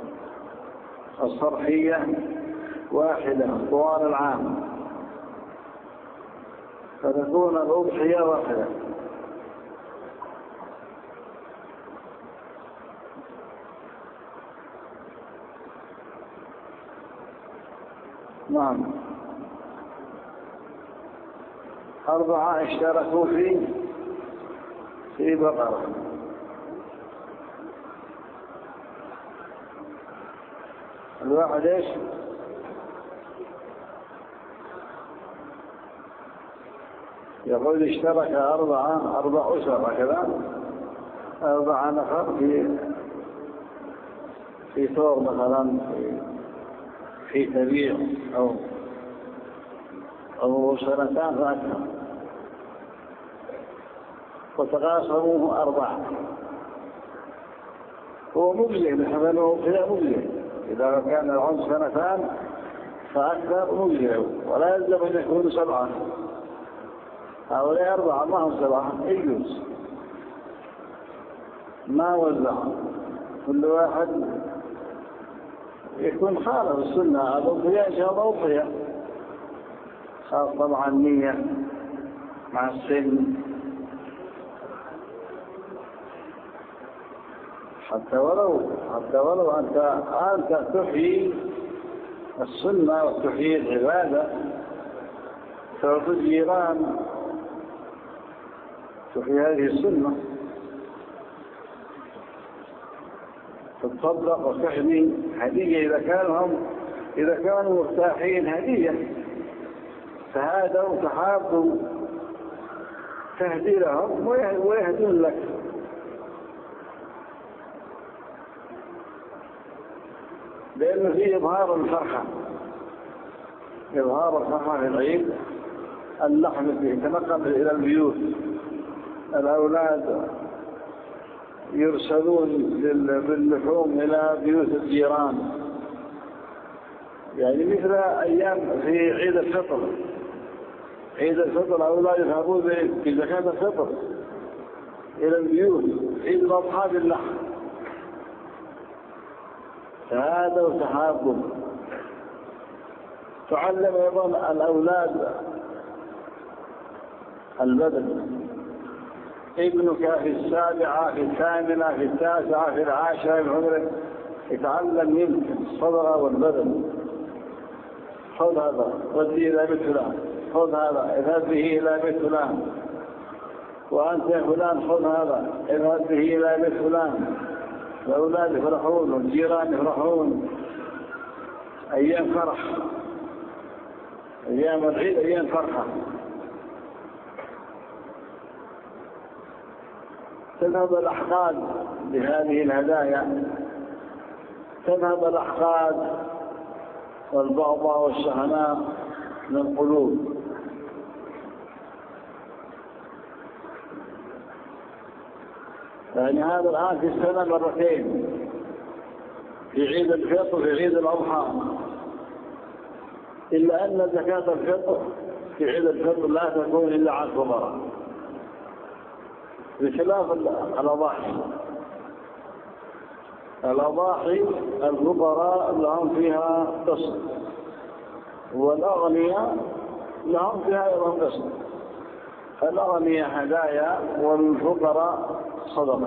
الصرحية واحدة طوال العام، فتكون الأضحية واحدة. نعم. 4 اشتركوا في بقرة، الواحد ايش؟ يقول اشترك 4 أسر كذا، 4 نفر في ثور مثلا، في تبيع أو 2 فأكثر، وتقاسموه 4. هو مجزئ بحمله فيها مجزئ، إذا كان العنص 2 فأكثر مجزئ، ولا يلزم أن يكونوا 7. هؤلاء 4 ما هم 7 يجوز، ما وزع كل واحد يكون خالف السنة. الأضحية إن شاء الله أضحية، خاص طبعا نية مع السن، حتى ولو أنت تحيي السنة وتحيي العبادة، تعطي الجيران تحيي هذه السنة، تتصدق وتحمي هدية إذا كانوا مرتاحين هدية، فهذا تحابوا تهدي لهم ويهدون لك. لأنه فيه إظهار الفرحة في العيد، اللحم فيه تنقل إلى البيوت، الأولاد يرسلون باللحوم إلى بيوت الجيران، يعني مثل أيام في عيد الفطر. عيد الفطر الأولاد يذهبون بزكاة الفطر إلى البيوت، عيد الأضحى باللحم، فهذا وتحابب. تعلم أيضا الأولاد البذل، ابنك في 7 في 8 في 9 في 10 من عمره يتعلم منك الصبر والبذل، خذ هذا ودي إلى بيت فلان، خذ هذا اذهب به إلى بيت فلان، وأنت يا فلان خذ هذا اذهب به إلى بيت فلان. الأولاد يفرحون والجيران يفرحون، أيام فرح، أيام العيد أيام فرحة. تذهب الأحقاد بهذه الهدايا، تذهب الأحقاد والبغضاء والشحناء من القلوب. يعني هذا الآن في السنة مرتين، في عيد الفطر وفي عيد الأضحى، إلا أن زكاة الفطر في عيد الفطر لا تكون إلا عن الفقراء بخلاف الأضاحي. الأضاحي الفقراء لهم فيها قسط، والأغنياء لهم فيها أيضا قسط. الأغنياء هدايا والفقراء صدقة.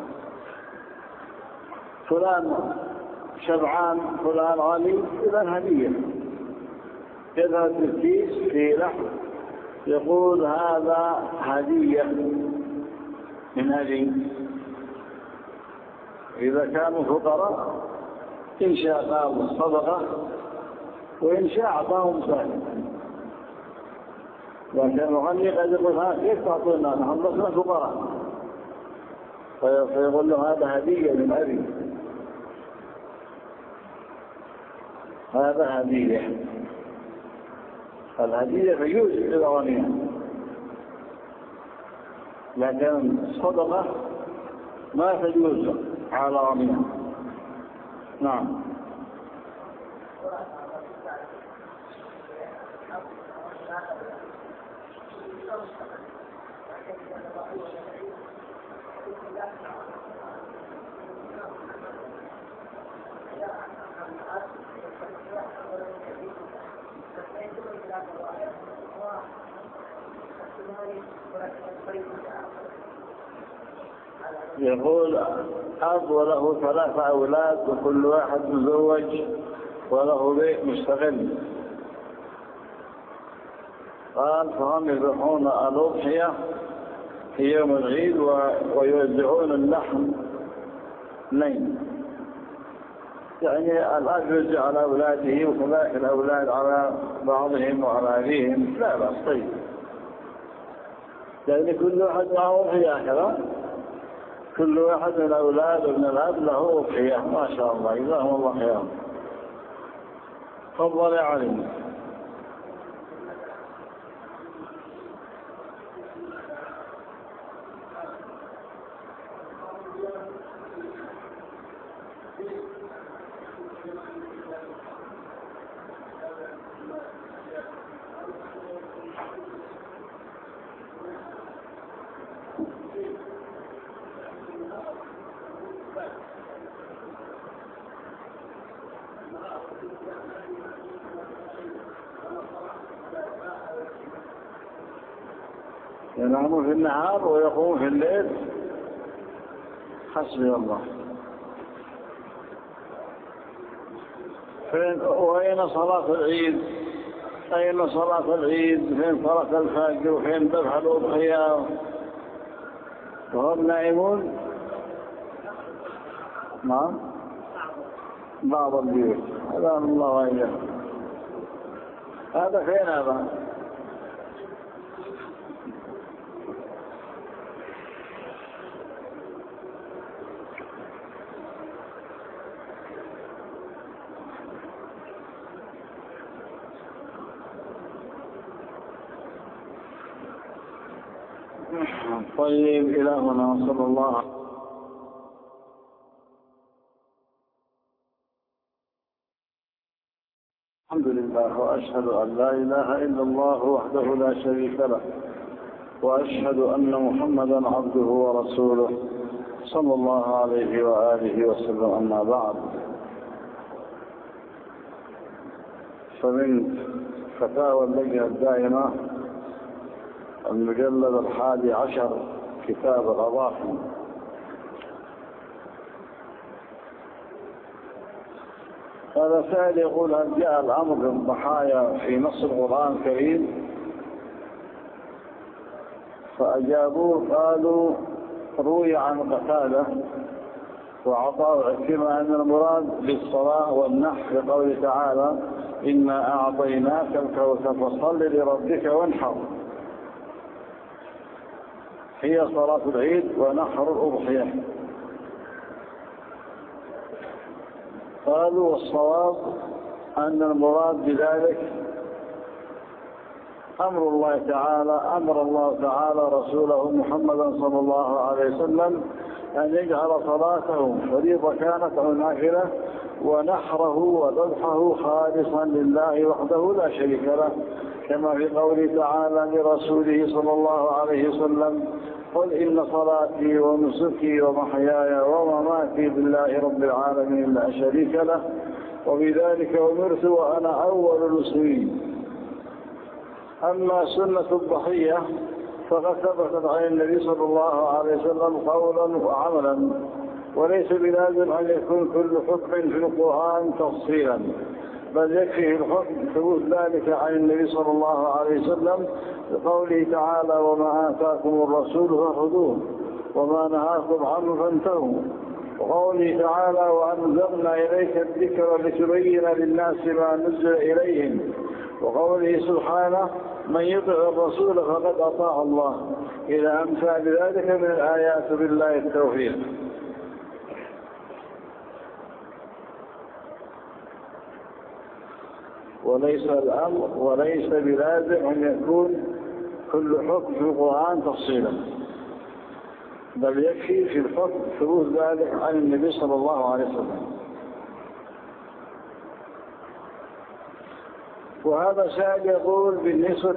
فلان شبعان فلان غني، إذن هدية. يذهب بالكيس في لحم يقول هذا هدية من أجل. إذا كانوا فقراء إن شاء قاموا الصدقة وإن شاء أعطاهم سائل. لكن المغني قد يقول كيف تعطونا نحن لسنا فقراء، فيقول له هذا هدية من أبي، هذا هدية. الهدية فيوجد للأغنياء، لكن الصدقة ما تجوز على الأغنياء. نعم. يقول أب وله 3 أولاد وكل واحد مزوج وله بيت مستقل. قال فهم يذبحون الأضحية في يوم العيد ويوزعون اللحم اثنين، يعني الأب يوزع على أولاده وكذلك الأولاد على بعضهم وعلى أبيهم. لا بأس، طيب، يعني كل واحد له أضحية هكذا، كل واحد من الأولاد ومن الأب له أضحية. ما شاء الله، جزاهم الله خيرا. تفضل يا علي. ينام في النهار ويقوم في الليل، حسبي الله. وأين صلاة العيد؟ أين صلاة العيد؟ فين صلاة الفجر؟ وفين ذبح الأضحية؟ وهم نائمون. نعم، بعض البيوت. هذا الله وإياه. هذا فين هذا؟ طيب، إلهنا صلى الله عليه وسلم. الحمد لله، وأشهد أن لا إله إلا الله وحده لا شريك له، وأشهد أن محمدا عبده ورسوله صلى الله عليه وآله وسلم. أما بعد، فمن فتاوى اللجنة الدائمة المجلد 11 كتاب هذا سائل يقول: هل جاء الأمر بالضحايا في نص القرآن الكريم؟ فأجابوه قالوا: روي عن قتادة وعطاء عكرمة أن المراد بالصلاة والنحر بقوله تعالى: إنا أعطيناك الكوثر فصل لربك وانحر، هي صلاة العيد ونحر الأضحية. قالوا: والصواب أن المراد بذلك أمر الله تعالى رسوله محمدا صلى الله عليه وسلم أن يجعل صلاته فريضة كانت أو نافلة ونحره وذبحه خالصا لله وحده لا شريك له، كما في قوله تعالى لرسوله صلى الله عليه وسلم: قل إن صلاتي ونسكي ومحياي ومماتي بالله رب العالمين لا شريك له، وبذلك أمرت وأنا أول المسلمين. أما سنة الضحية فقد ثبتت عن النبي صلى الله عليه وسلم قولا وعملا، وليس بلازم أن يكون كل حكم في القرآن تفصيلا، بل يكفي الحكم ثبوت ذلك عن النبي صلى الله عليه وسلم بقوله تعالى: وما آتاكم الرسول فخذوه وما نهاكم عنه فانتهوا، وقوله تعالى: وأنزلنا إليك الذكر لتبين للناس ما نزل إليهم، وقوله سبحانه: من يطع الرسول فقد أطاع الله، إلى أمثال ذلك من الآيات بالله التوفيق. وليس بلازم أن يكون كل حكم في القرآن تفصيلا، بل يكفي في الحكم ثبوت ذلك عن النبي صلى الله عليه وسلم. وهذا سائل يقول: بالنسبة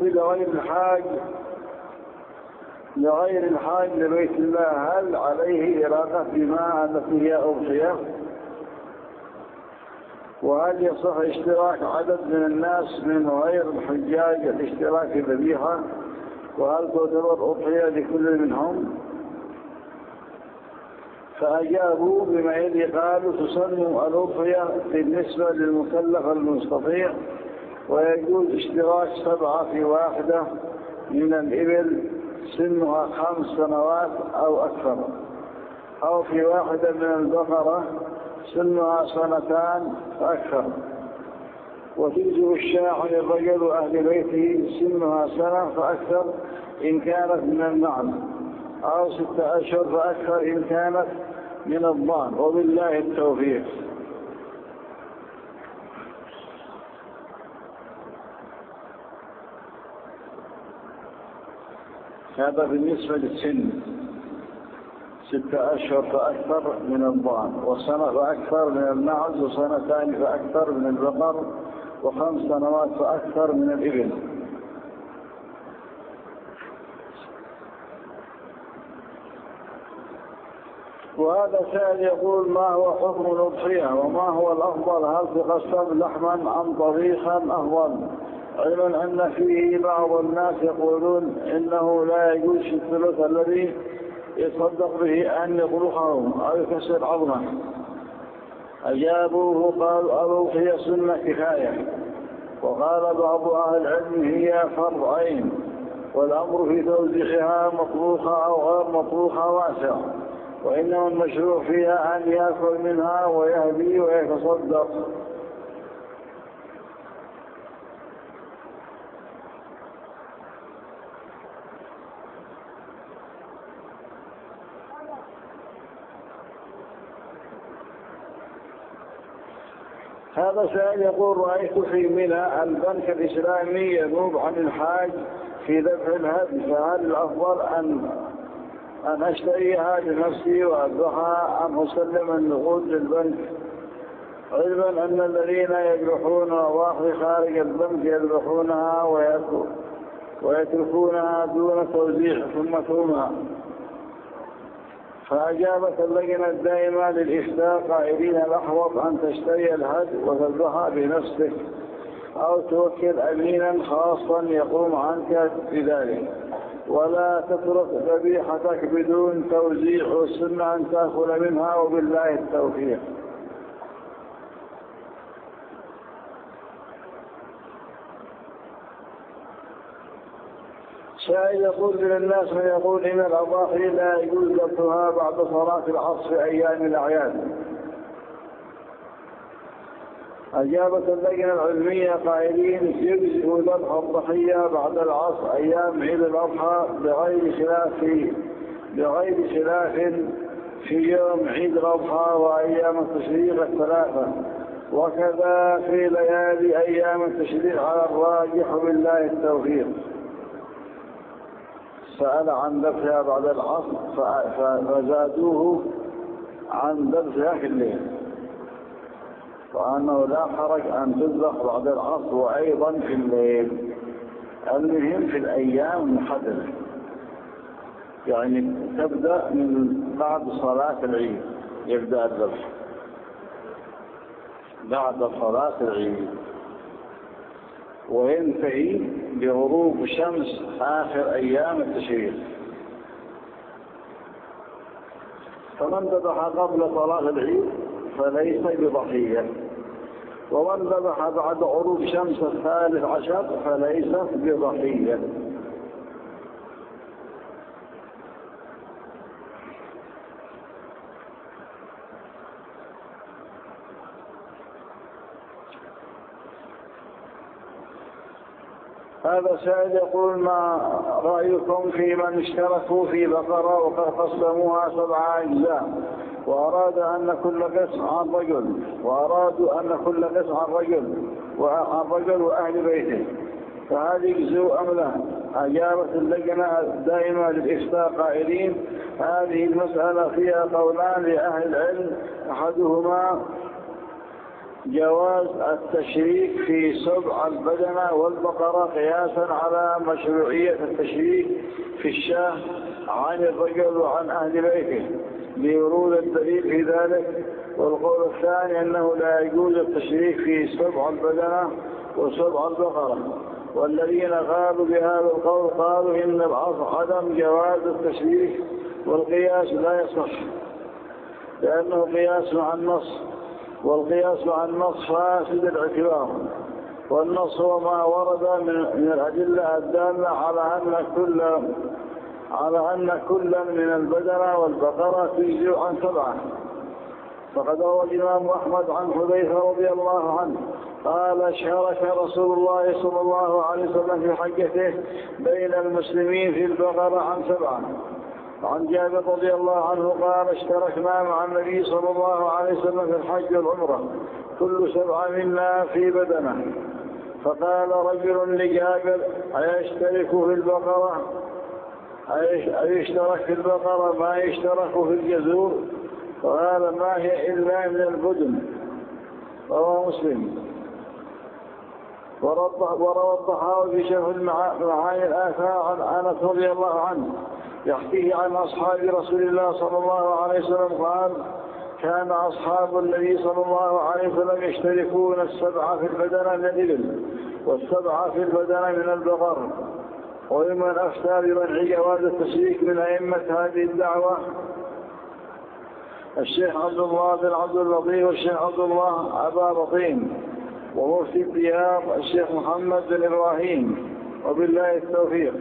لغير الحاج لبيت الله، هل عليه إراقة دماء التي هي أضحية؟ وهل يصح اشتراك عدد من الناس من غير الحجاج الاشتراك في الذبيحة؟ وهل تعتبر أضحية لكل منهم؟ فأجابوا بما يلي، قالوا: تسمى الأضحية بالنسبة للمكلف المستطيع، ويجوز اشتراك 7 في واحدة من الإبل سنها 5 سنوات أو أكثر، أو في واحدة من البقرة سنها 2 سنين فأكثر، وتجزئ الشاة للرجل أهل بيته سنها 1 سنة فأكثر إن كانت من المعز، أو 6 أشهر فأكثر إن كانت من الضان، وبالله التوفيق. هذا بالنسبة للسن، 6 أشهر فأكثر من الضان، و1 فأكثر من المعز، و2 فأكثر من البقر، و5 سنوات فأكثر من الإبل. وهذا سائل يقول: ما هو حكم الأضحية وما هو الأفضل؟ هل تقسم لحما أم طبيخا أفضل؟ علما أن فيه بعض الناس يقولون إنه لا يجوز الثلث الذي يصدق به أن يطلقه أو يكسر عظمه. أجابوه قالوا: الأضحية سنة كفاية، وقال بعض أهل العلم هي فرض عين، والأمر في توزيعها مطبوخة أو غير مطبوخة واسع، وإنما المشروع فيها أن يأكل منها ويهدي ويتصدق. هذا سائل يقول: رأيت في منى البنك الإسلامي ينوب عن الحاج في ذبح الهدي، فهل الأفضل أن أشتريها لنفسي وأذبحها أم أسلم النقود للبنك؟ علما أن الذين يذبحون أضاحي خارج البنك يذبحونها ويتركونها دون توزيع ثم ترمى. فأجابت اللجنة الدائمة للإفتاء قائلين: الأحوط أن تشتري الهدي وتذبحها بنفسك، أو توكل أمينا خاصا يقوم عنك بذلك، ولا تترك ذبيحتك بدون توزيع، والسنة أن تأكل منها، وبالله التوفيق. سائل يقول من الناس من يقول إن الأضاحي لا يجوز ذبحها بعد صلاة العصر في أيام الأعياد. أجابت اللجنة العلمية قائلين يجزئ ذبح الضحية بعد العصر أيام عيد الأضحى بغير خلاف في يوم عيد الأضحى وأيام التشريق الثلاثة، وكذا في ليالي أيام التشريق على الراجح بالله التوفيق. سأل عن ذبحها بعد العصر فزادوه عن ذبحها في الليل، وأنه لا حرج أن تذبح بعد العصر وأيضا في الليل، المهم في الأيام المحددة، يعني تبدأ من بعد صلاة العيد، يبدأ الذبح بعد صلاة العيد وينتهي بغروب شمس آخر أيام التشريق. فمن ذبح قبل صلاة العيد فليس بضحية، ومن ذبح بعد غروب شمس الثالث عشر فليس بضحية. هذا سائل يقول ما رأيكم في من اشتركوا في بقرة وقد قسموها 7 أجزاء وأرادوا أن كل قسم عن رجل وأهل بيته، فهذه يجزئ أم لا؟ أجابت اللجنة الدائمة للإفتاء قائلين هذه المسألة فيها قولان لأهل العلم، أحدهما جواز التشريك في سبع البدنة والبقرة قياسا على مشروعية التشريك في الشاه عن الرجل وعن أهل بيته لورود الدليل في ذلك، والقول الثاني أنه لا يجوز التشريك في سبع البدنة وسبع البقرة، والذين قالوا بهذا القول قالوا إن الأصل عدم جواز التشريك والقياس لا يصح لأنه قياس مع النص، والقياس مع النص فاسد الاعتبار، والنص هو ما ورد من الأدلة الدالة على أن كلا من البدنة والبقرة تجزئ عن 7. فقد روى الإمام أحمد عن حذيفة رضي الله عنه قال شارك رسول الله صلى الله عليه وسلم في حجته بين المسلمين في البقرة عن 7. عن جابر رضي الله عنه قال اشتركنا مع النبي صلى الله عليه وسلم في الحج والعمرة كل 7 منا في بدنه، فقال رجل لجابر أيشترك في البقرة أيشترك في البقرة ما يشترك في الجزور؟ فقال ما هي إلا من البدن. رواه مسلم. وروى الطحاوي في شرح معاني الآثار عن أنس رضي الله عنه يحكيه عن أصحاب رسول الله صلى الله عليه وسلم قال كان أصحاب النبي صلى الله عليه وسلم يشتركون 7 في البدنة من الإبل و7 في البدنة من البقر. وممن أفتى بمنع جواز التشريك من أئمة هذه الدعوة الشيخ عبد الله بن عبد اللطيف والشيخ عبد الله أبا بطين ومفتي الديار الشيخ محمد بن إبراهيم، وبالله التوفيق.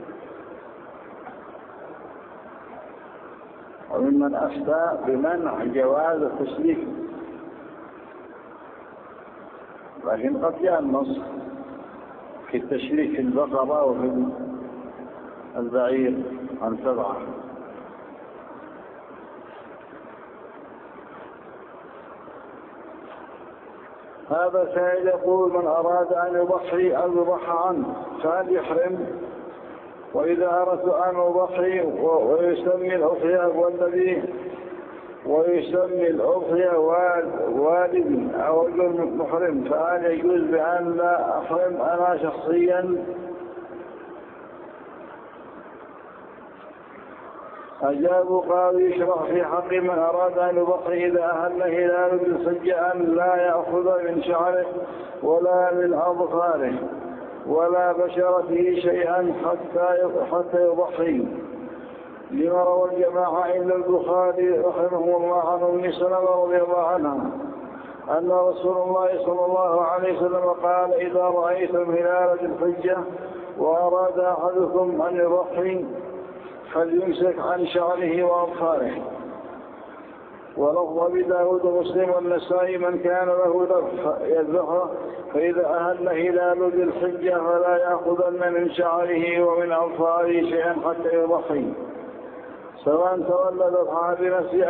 وممن أفتى بمنع جواز التشريك، لكن قد جاء النص في التشريك في البقرة وفي البعير عن 7. هذا سائل يقول من أراد أن يضحي أو يضحى عنه فهل يحرم؟ وإذا أردت أن أضحي ويسمي الأضحية والدي أو رجل محرم فهل يجوز بأن لا أحرم أنا شخصيا؟ أجابوا قالوا يشرع في حق من أراد أن يضحي إذا أهل هلال بالحجة أن لا يأخذ من شعره ولا من أظفاره ولا بشرته شيئا حتى يضحي، لما روى الجماعة إلا البخاري رحمه الله عن أم سلمة رضي الله عنها أن رسول الله صلى الله عليه وسلم قال إذا رأيتم هلال الحجة وأراد أحدكم أن يضحي فليمسك عن شعره وأظفاره. ولفظ أبي داود ومسلم والنسائي من كان له يذبحه فإذا أهل هلال ذي الحجة فلا يأخذن من شعره ومن أظفاره شيئا حتى يضحي، سواء تولى ذبحها بنفسه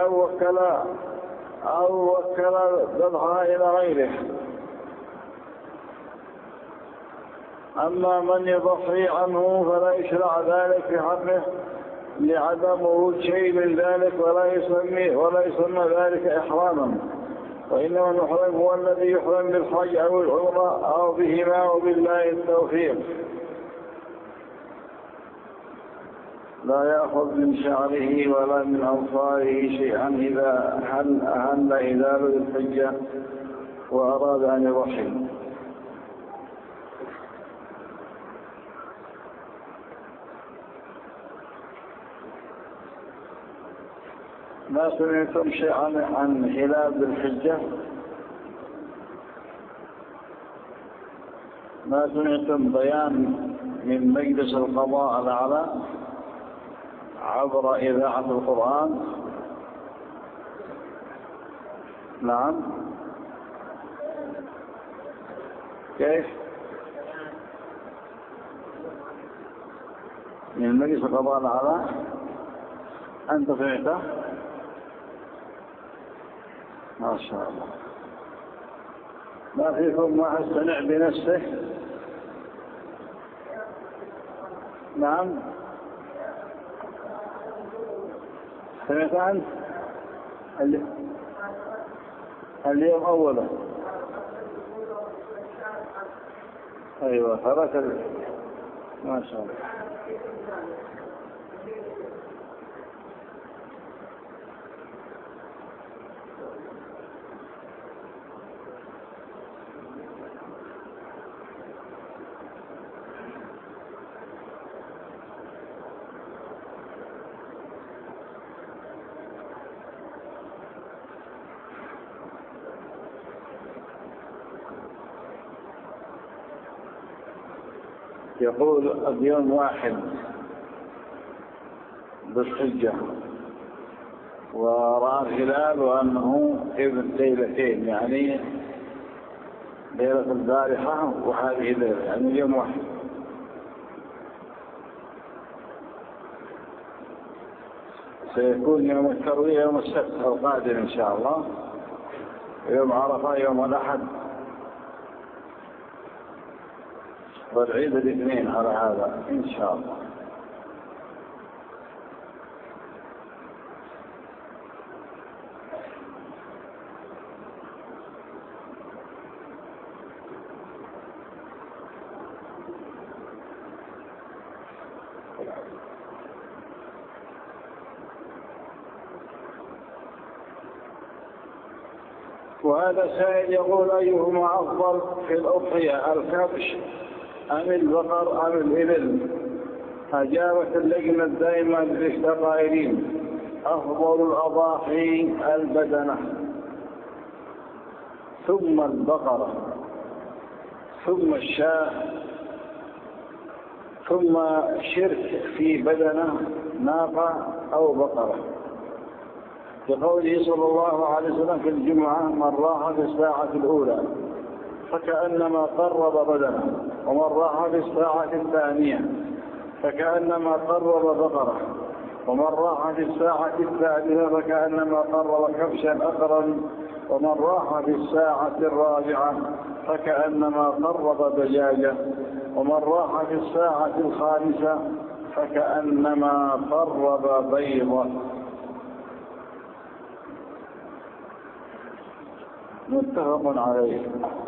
أو وكل ذبحها إلى غيره. أما من يضحي عنه فلا يشرع ذلك في حقه لعدم وجود شيء من ذلك، ولا يسمى ذلك إحراما، وإنما المحرم هو الذي يحرم بالحج أو العمرة أو بهما، وبالله التوفيق. لا يأخذ من شعره ولا من أظفاره شيئا إذا أهل هلال ذي الحجة وأراد أن يضحي. ما سمعتم شيئا عن هلال ذي الحجة؟ ما سمعتم بيان من مجلس القضاء الأعلى عبر إذاعة القرآن؟ نعم. كيف؟ من مجلس القضاء الأعلى أنت سمعته؟ ما شاء الله. ما فيكم ما استمع بنفسه؟ نعم. سمعت عنه اليوم أولا؟ أيوة ترك ما شاء الله. يقول اليوم 1 ذي الحجة ورأى الهلال وأنه ابن ليلتين، يعني ليلة البارحة وهذه الليلة، يعني اليوم 1. سيكون يوم التروية يوم السبت القادم إن شاء الله، يوم عرفة يوم الأحد، والعيد الاثنين على هذا إن شاء الله. وهذا سائل يقول أيهما أفضل في الأضحية، الكبش أم البقر أم الإبل؟ أجابت اللجنة الدائمة للقائلين أفضل الأضاحي البدنة، ثم البقرة، ثم الشاة، ثم شرك في بدنة ناقة أو بقرة، لقوله صلى الله عليه وسلم في الجمعة من راح في الساعة الأولى فكأنما قرب بدنه، ومن راح في الساعة الثانية فكأنما قرب بقرة، ومن راح في الساعة الثالثة فكأنما قرب كبشا أخرا، ومن راح في الساعة الرابعة فكأنما قرب دجاجة، ومن راح في الساعة الخامسة فكأنما قرب بيضة. متفق عليه.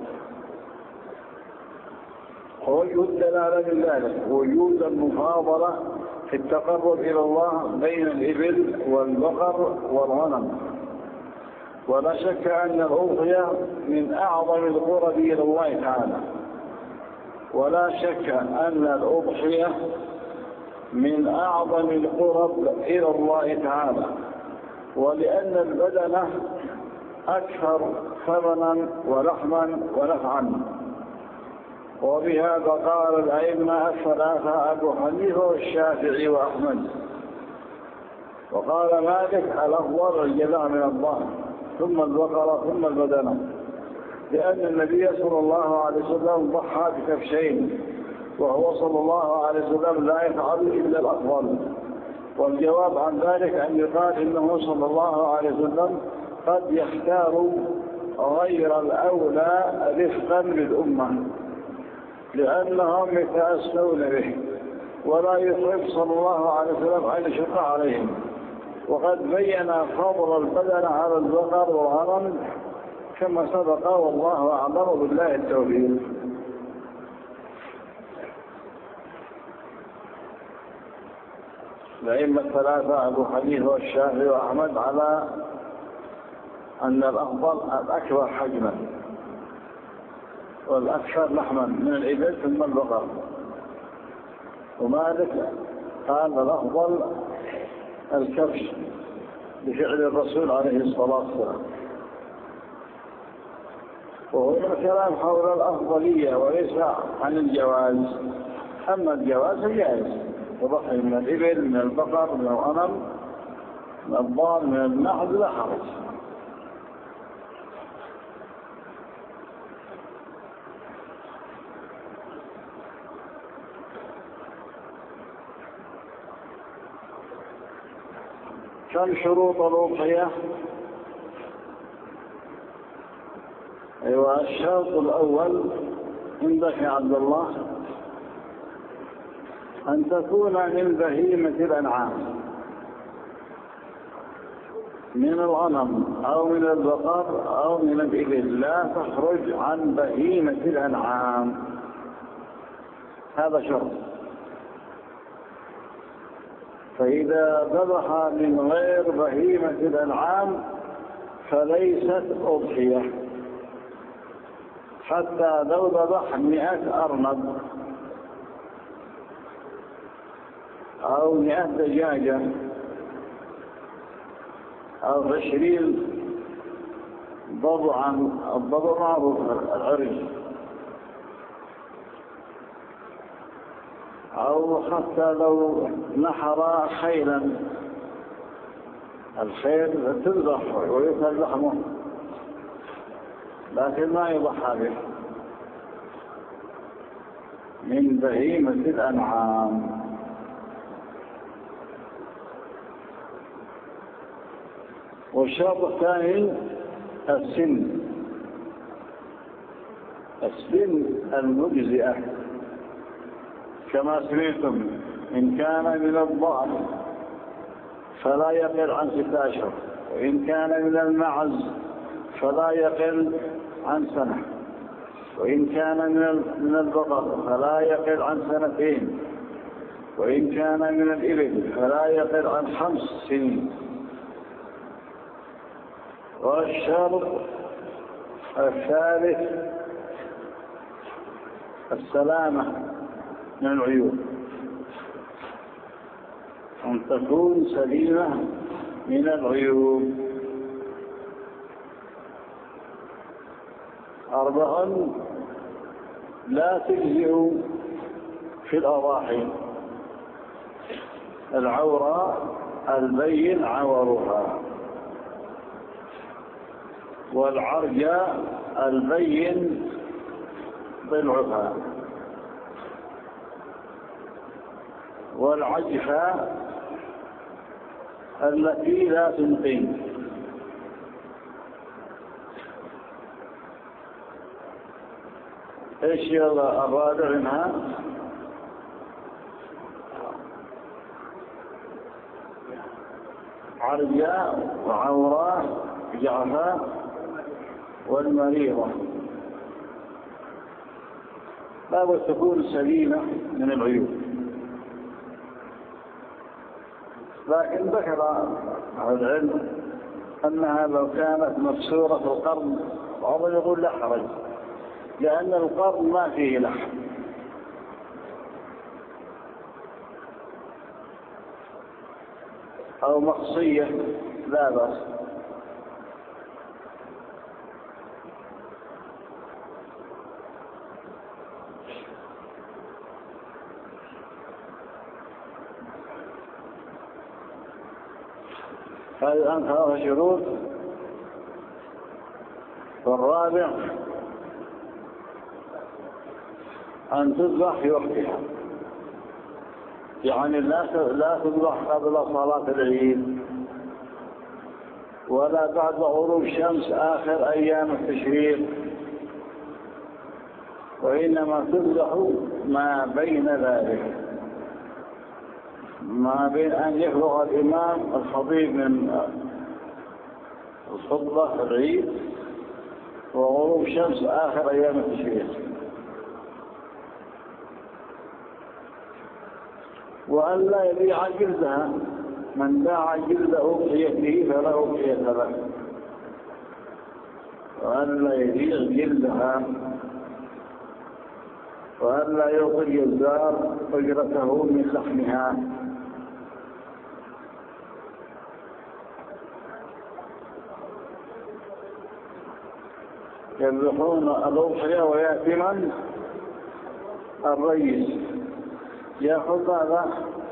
ووجه الدلالة من ذلك وجود المفاضلة في التقرب إلى الله بين الإبل والبقر والغنم، ولا شك أن الأضحية من أعظم القرب إلى الله تعالى، ولا شك أن الأضحية من أعظم القرب إلى الله تعالى، ولأن البدنة أكثر ثمنا ولحما ونفعا، وبهذا قال الأئمة الثلاثة أبو حنيفة والشافعي وأحمد. وقال مالك الأفضل الجذع من الضأن ثم البقرة ثم البدنة، لأن النبي صلى الله عليه وسلم ضحى بكبشين، وهو صلى الله عليه وسلم لا يفعل إلا الأفضل. والجواب عن ذلك أن يقال إنه صلى الله عليه وسلم قد يختار غير الأولى رفقا للأمة لأنهم يتأسون به، ولا يحب صلى الله عليه وسلم أن يشق عليهم. وقد بين فضل البدن على البقر والغنم كما سبق، والله أعلم بالله التوفيق. الأئمة الثلاثة أبو حنيفة والشافعي وأحمد على أن الأفضل الأكبر حجما والأكثر لحما من الإبل ثم البقر. ومالك قال الأفضل الكبش بفعل الرسول عليه الصلاة والسلام. وهو كلام حول الأفضلية وليس عن الجواز. أما الجواز جائز، وضحي من الإبل من البقر من الغنم من الضال من النعج لا حرج. كم شروط الأضحية؟ أيوة، الشرط الأول عندك يا عبد الله أن تكون من بهيمة الأنعام، من الغنم أو من البقر أو من الإبل، لا تخرج عن بهيمة الأنعام، هذا شرط. فإذا ذبح من غير بهيمة الأنعام فليست أضحية، حتى لو ذبح 100 أرنب أو 100 دجاجة أو 20 ضبعا. الضبع معروف العرج، أو حتى لو نحر خيلا، الخيل تذبح ويؤكل لحمه لكن ما يضحى به، من بهيمة الأنعام. والشرط الثاني السن المجزئة، كما سمعتم إن كان من الضأن فلا يقل عن 6 أشهر، وإن كان من المعز فلا يقل عن 1 سنة، وإن كان من البقر فلا يقل عن 2 سنين، وإن كان من الإبل فلا يقل عن 5 سنين. والشرط الثالث السلامة من العيوب، أن تكون سليمة من العيوب. 4 لا تجزئ في الأضاحي: العورة البين عورها، والعرجة البين ضلعها، والعجفة التي لا تنقين. ايش الرابع منها؟ عرجة وعورة جعفة والمريضة، لا تكون سليمة من العيوب. لكن ذكر أهل العلم أنها لو كانت مكسورة القرن بعضهم يقول لا حرج، لأن القرن ما فيه لحم، أو مقصية لا بأس. هذه الآن 3 شروط. والرابع أن تذبح في وقتها، يعني لا تذبح قبل صلاة العيد ولا بعد غروب الشمس آخر أيام التشريق، وإنما تذبح ما بين ذلك، ما بين أن يفرغ الإمام الخطيب من الخطبة العيد وغروب الشمس آخر أيام التشريق. وأن لا يبيع جلدها، من باع جلد أضحيته فلا أضحية له. وأن لا يبيع جلدها، وأن لا يعطي الجزار أجرته من لحمها. يذبحون الأضحية ويأتي من الرئيس يأخذ هذا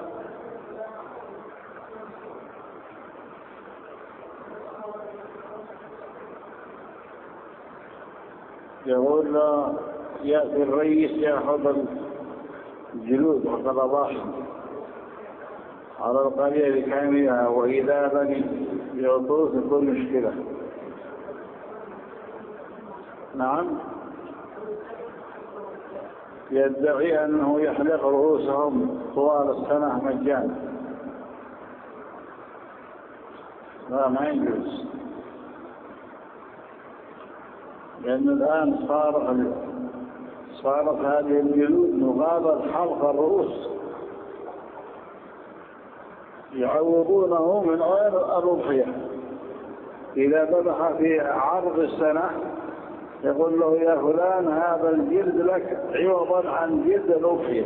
يقول يأتي الرئيس يأخذ الجلود والقضاء على القرية بكاملها، وإذا بني يعطوه تكون مشكلة. نعم، يدعي أنه يحلق رؤوسهم طوال السنة مجانا. لا، ما يجوز، لأن الآن صارت هذه الجلود مقابل حلق الرؤوس، يعوضونه من غير الأضحية. إذا ذبح في عرض السنة يقول له يا فلان هذا الجلد لك عوضا عن جلد الأضحية،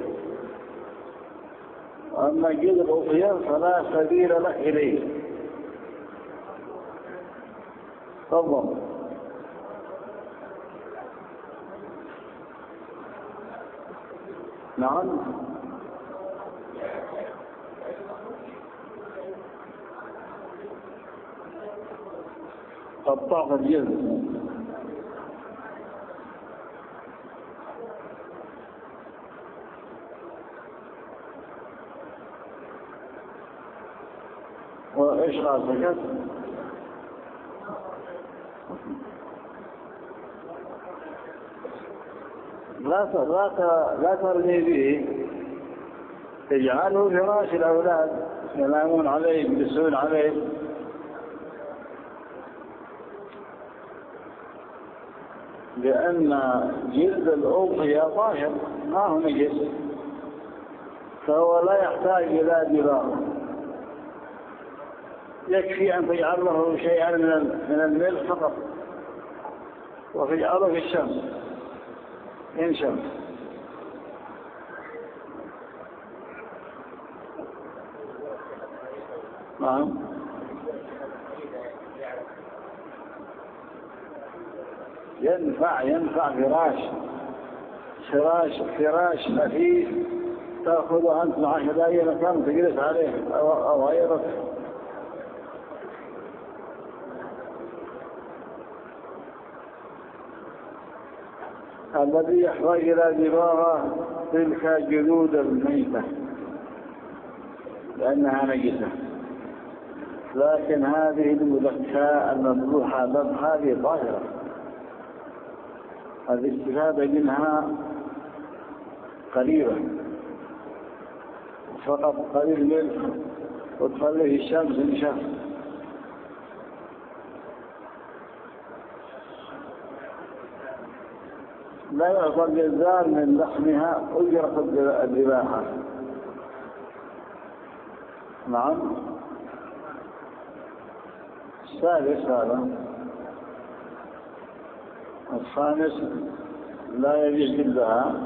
أما جلد الأضحية فلا سبيل لك إليه. تفضل. نعم، قطعت الجلد. وإيش قصدك؟ لا ترمي به، اجعله فراش الأولاد ينامون عليه يجلسون عليه. لأن جلد الأضحية طاهر ما هو نجس، فهو لا يحتاج إلى دباغ، يكفي أن تجعل له شيئا من الملح فقط وتجعله في الشمس إن شمس. نعم، ينفع فراش خفيف تأخذه أنت معك أي مكان تجلس عليه أو غيرك. الذي يحتاج إلى دباغة تلك جلود الميتة لأنها نجسة، لكن هذه المذكاة المذبوحة هذه طاهرة، الاستفادة منها قليلا، فقط قليل ملح وتخليه الشمس انشف. لا يعطى الجزار من لحمها أجرة الذباحة. نعم. السادس هذا. الخامس لا يبيع جلدها،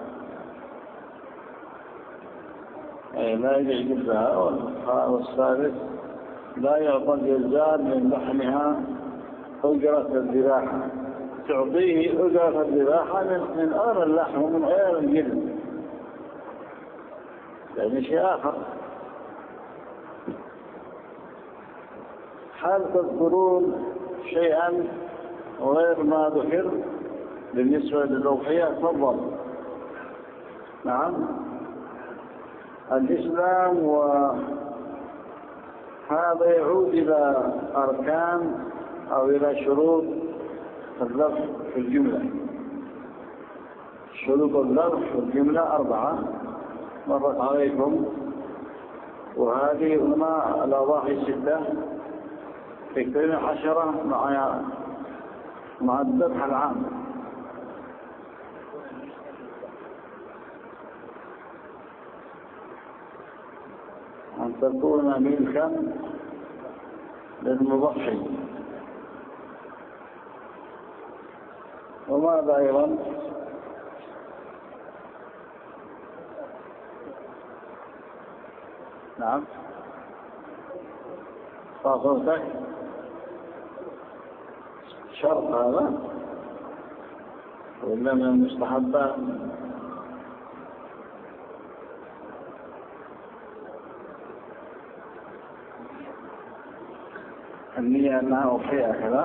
لا يبيع جلدها. والسادس لا يعطى الجزار من لحمها أجرة الذباحة، تعطيه أجرة الذباحة من غير اللحم ومن غير الجلد، يعني شيء آخر. هل تذكرون شيئا غير ما ذكر بالنسبة للأضحية؟ تفضل. نعم. الإسلام، وهذا يعود إلى أركان أو إلى شروط الذبح في الجملة. شروط الذبح في الجملة 4 مرت عليكم، وهذه هنا الأضاحي 6 تكتمل 10 مع الذبح العام. أن تكون ملكا للمضحي. وماذا أيضا؟ نعم. صوتك شرط هذا ولا من المستحبات؟ النية أنها أضحية كذا.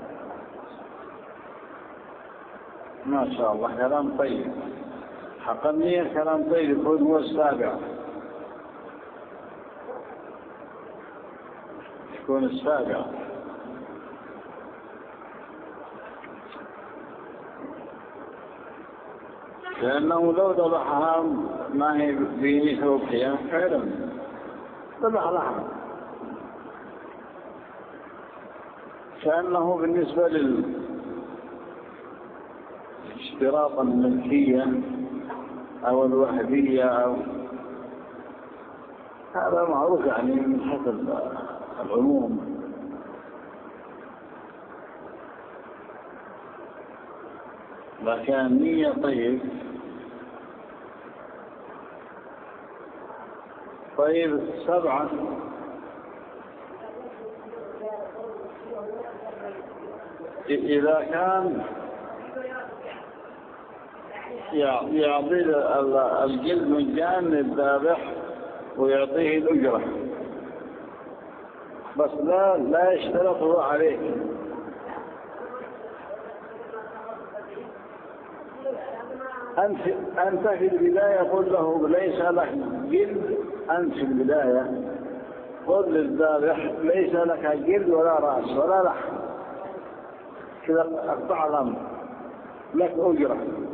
ما شاء الله، كلام طيب. حق النية كلام طيب، يكون هو السابع، يكون السابع. لأنه لو ذبحها ما هي بنية أضحية فعلا ذبح لها، كأنه بالنسبة للاشتراط الملكية أو الوهبية أو هذا معروف يعني من حيث العموم. لكن النية طيب. طيب 7. إذا كان يعطي الجلد مجان للذابح ويعطيه الأجرة، بس لا يشترطه عليه. أنت في البداية قل له ليس لك جلد. أنت في البداية قل للذابح ليس لك جلد ولا رأس ولا لحم، كذا أقطع الأمر، لك أجرة.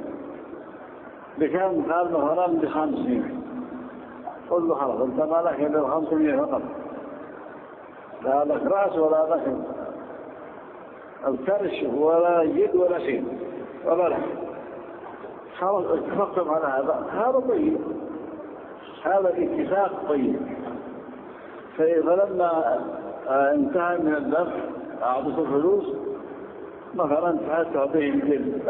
بكم؟ قال مثلا ب500. قل له خلاص أنت ما لك إلا 500 فقط، لا لك رأس ولا لك الكرش ولا جلد ولا شيء ولا لحم. خلاص اتفقتم على هذا طيب، هذا الاتفاق طيب. فلما انتهى من الذبح أعطته الفلوس، مثلا تحب تعطيه الجلد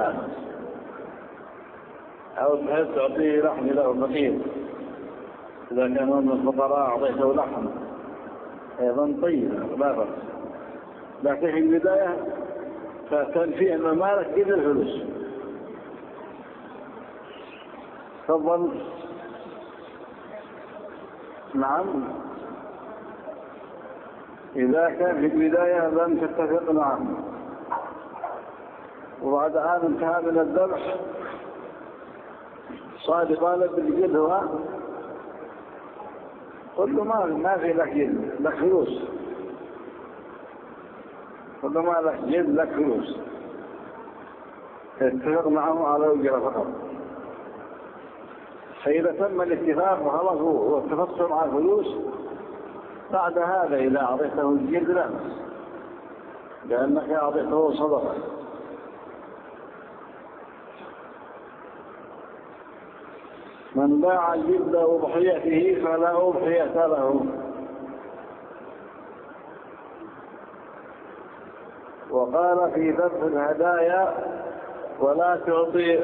أو تحب تعطيه لحم له فقير، إذا كان من الفقراء أعطيته لحم أيضا طيب لا بأس. لكن في البداية فتنفيه أن مالك إذا الفلوس. تفضل. نعم. إذا كان في البداية لم تتفق معه وبعد أن انتهى من الذبح صار طالب بالجلد، هو قل له ما في لك جلد، لك فلوس. قل له ما لك جلد، لك فلوس. اتفق معه على الأجرة فقط. فإذا تم الاتفاق وخلاص واتفقت مع الفلوس، بعد هذا إذا أعطيته الجلد لا بأس، لأنك أعطيته صدقة. من باع جلد أضحيته فلا أضحية له. وقال في ذبح الهدايا ولا تعطي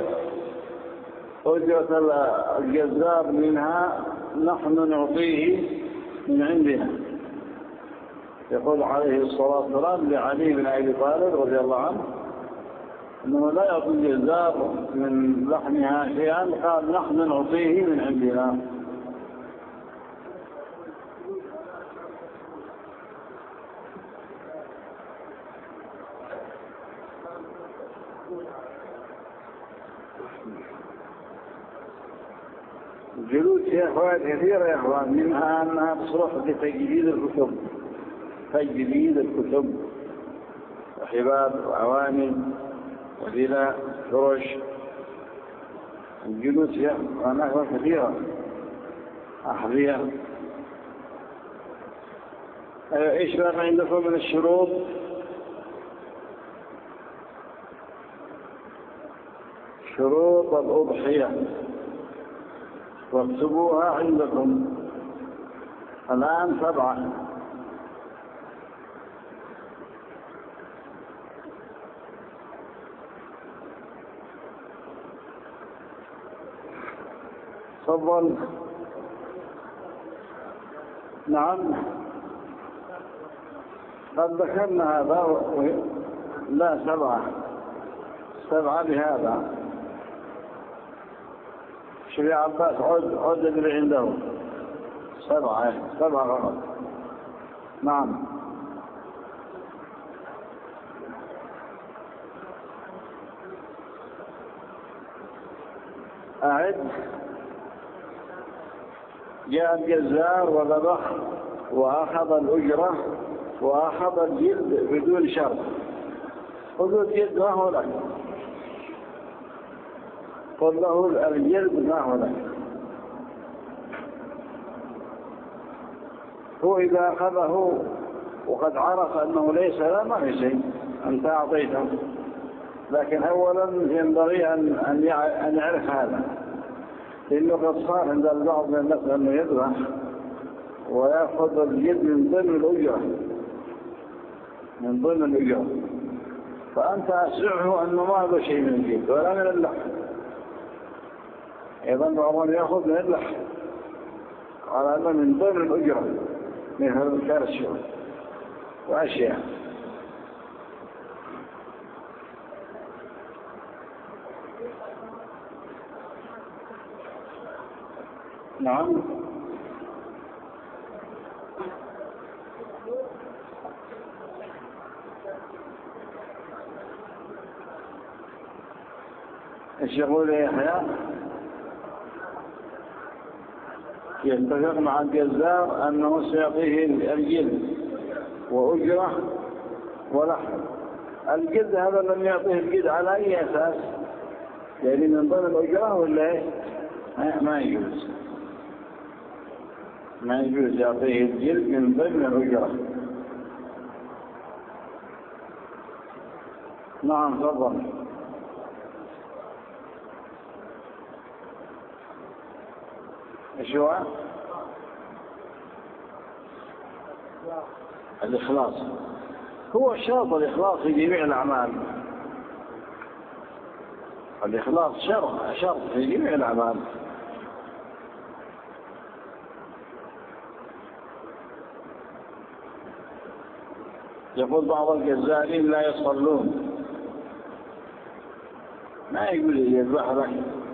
أجرة الجزار منها، نحن نعطيه من عندنا. يقول عليه الصلاة والسلام لعلي بن أبي طالب رضي الله عنه أنه لا يعطي الجزار من لحمها شيئا، قال نحن نعطيه من عندنا. الجلود فيها فوائد كثيرة يا أخوان، منها أنها تصلح لتجديد الكتب، تجديد الكتب وحباب وأواني وذلة فرش. الجلود فيها منافع كثيرة، أحذية. إيش بقى عندكم من الشروط؟ شروط الأضحية واكتبوها عندكم الآن 7. تفضل. نعم قد ذكرنا هذا. لا 7 بهذا. شوف يا عباس عد اللي عنده 7 غلط. نعم أعد. جاء الجزار وذبح وأخذ الأجرة وأخذ الجلد بدون شرط. خذوا الجلد ما هو لك، قل له الجلد ما هو لك. هو إذا أخذه وقد عرف أنه ليس لا ما في شيء، أنت أعطيته، لكن أولا ينبغي أن يعرف هذا، لأنه قد صار عند البعض من الناس أنه يذبح ويأخذ الجلد من ضمن الأجرة، فأنت أسرعه أنه ما هذا شيء من الجلد ولا من اللحم. أيضا بعضهم يأخذ من اللحم على أنه من ضمن الأجرة مثل الكرش وأشياء. نعم ايش يقول يا يحيى؟ يتفق مع الجزار أنه سيعطيه الجلد وأجرة ولحم. الجلد هذا لم يعطيه الجلد على أي أساس؟ يعني من ضمن الأجرة ولا ما يجوز يعطيه الجلد من ضمن الأجرة. نعم تفضل. ايش هو؟ الإخلاص هو الشرط، الإخلاص في جميع الأعمال. الإخلاص شرط في جميع الأعمال. يقول بعض الجزائريين لا يصلون، ما يقول يذبح لك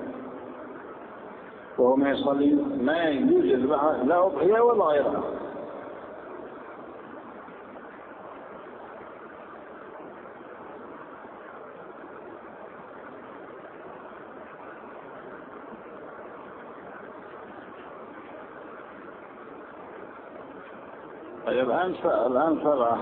وهو ما يصلي، ما يجوز يذبح لا أضحية ولا غيرها. طيب الآن 7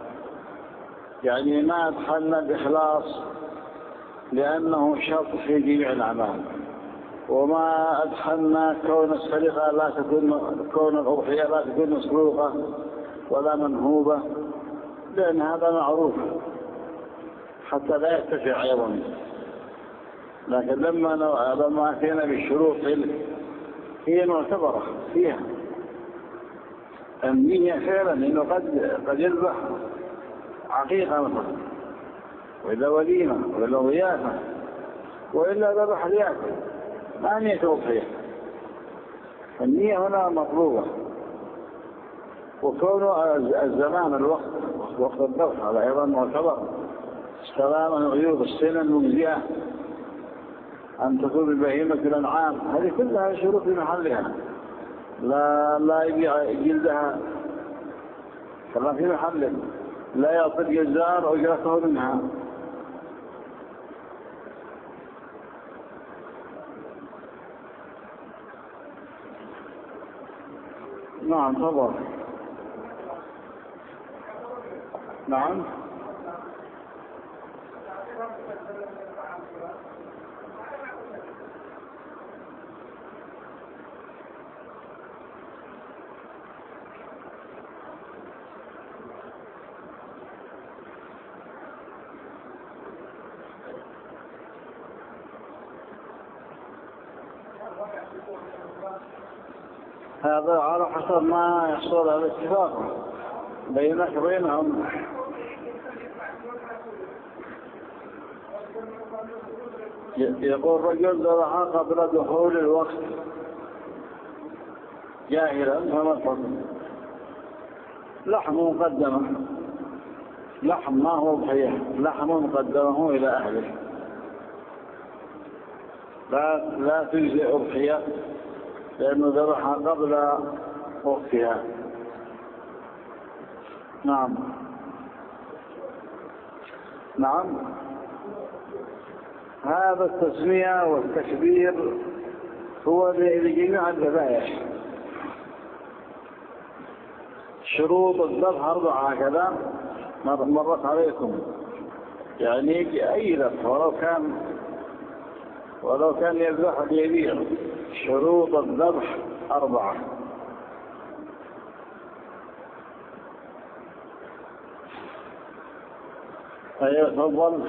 يعني ما أدخلنا الإخلاص لأنه شرط في جميع الأعمال، وما أدخلنا كون السرقة لا تكون، كون الأضحية لا تكون مسروقة ولا منهوبة، لأن هذا معروف حتى لا يرتفع أيضا. لكن لما أتينا بالشروط هي معتبرة فيها النية فعلا، إنه قد يذبح عقيقة مثلا، وإلا وليمة وإلا ضيافة، وإلا ذبح ليأكل، ما نية أضحية. النية هنا مطلوبة. وكون الزمان الوقت وقت الذبح هذا أيضا معتبر. استلام عيوب السنة المجزئة، أن تكون البهيمة الأنعام، هذه كلها شروط في محلها. لا يبيع جلدها كما في محل، لا يعطي الجزار أجرته منها. نعم تفضل. نعم. هذا على حسب ما يحصل على الاتفاق بينك وبينهم. يقول رجل ذبح قبل دخول الوقت جاهلا فما الحكم؟ لحم مقدمة، لحم ما هو ضحية، لحم مقدمه إلى أهله، لا تجزئ أضحية لأنه ذبح قبل وقتها. نعم. نعم. هذا التسمية والتكبير هو لجميع الذبائح. شروط الذبح 4 كذا مرت عليكم، يعني يجي أي ذبح ولو كان يذبح بيبيع. شروط الذبح 4. تفضل.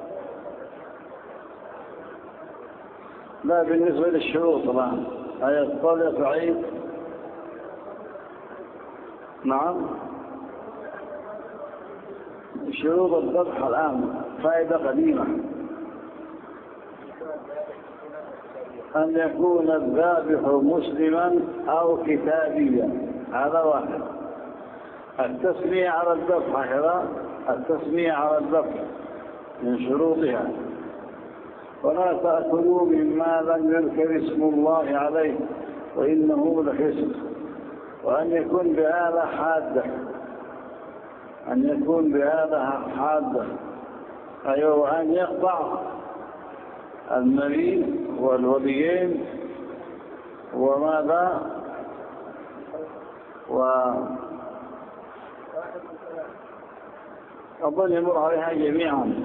لا بالنسبة للشروط الآن تفضل يا سعيد. نعم. شروط الذبح الآن فائدة قديمة، أن يكون الذابح مسلما أو كتابيا، هذا واحد. التسمية على الذبح هكذا، التسمية على الذبح من شروطها. ولا تأكلوا مما لم يذكر اسم الله عليه وإنه لفسق. وأن يكون بآلة حادة، أن يكون بآلة حادة، أيوة، أن يقطع المريء والوليين وماذا أظن يمر عليها جميعا.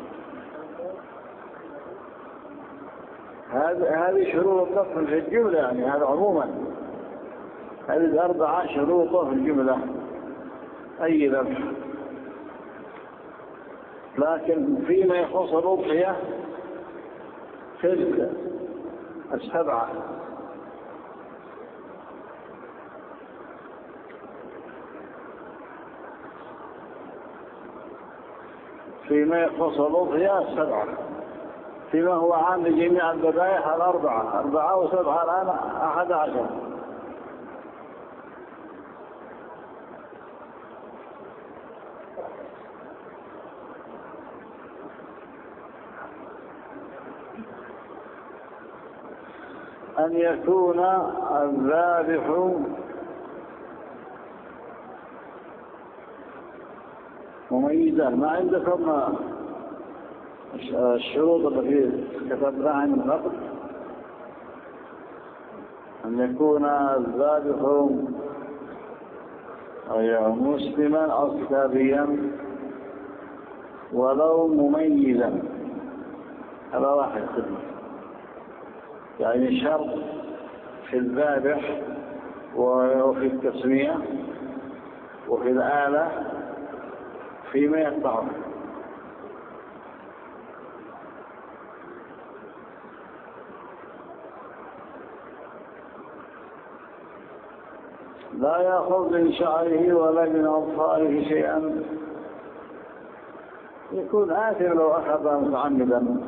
هذه شروط الذبح في الجملة، يعني هذا عموما، هذه 4 شروط في الجملة أي ذبح. لكن فيما يخص الأضحية تلك 7. فيما يخص الأضحية 7. فيما هو عام لجميع الذبائح 4. 4 و7 الآن 11. أن يكون الذابح مميزا. ما عندكم الشروط التي كتبناها من قبل؟ أن يكون الذابح مسلما أو كتابيا ولو مميزا، هذا واحد خدمة. يعني شرط في الذابح وفي التسمية وفي الآلة فيما يقطعه. لا يأخذ من شعره ولا من أظفاره شيئا، يكون آثم لو أخذ متعمدا.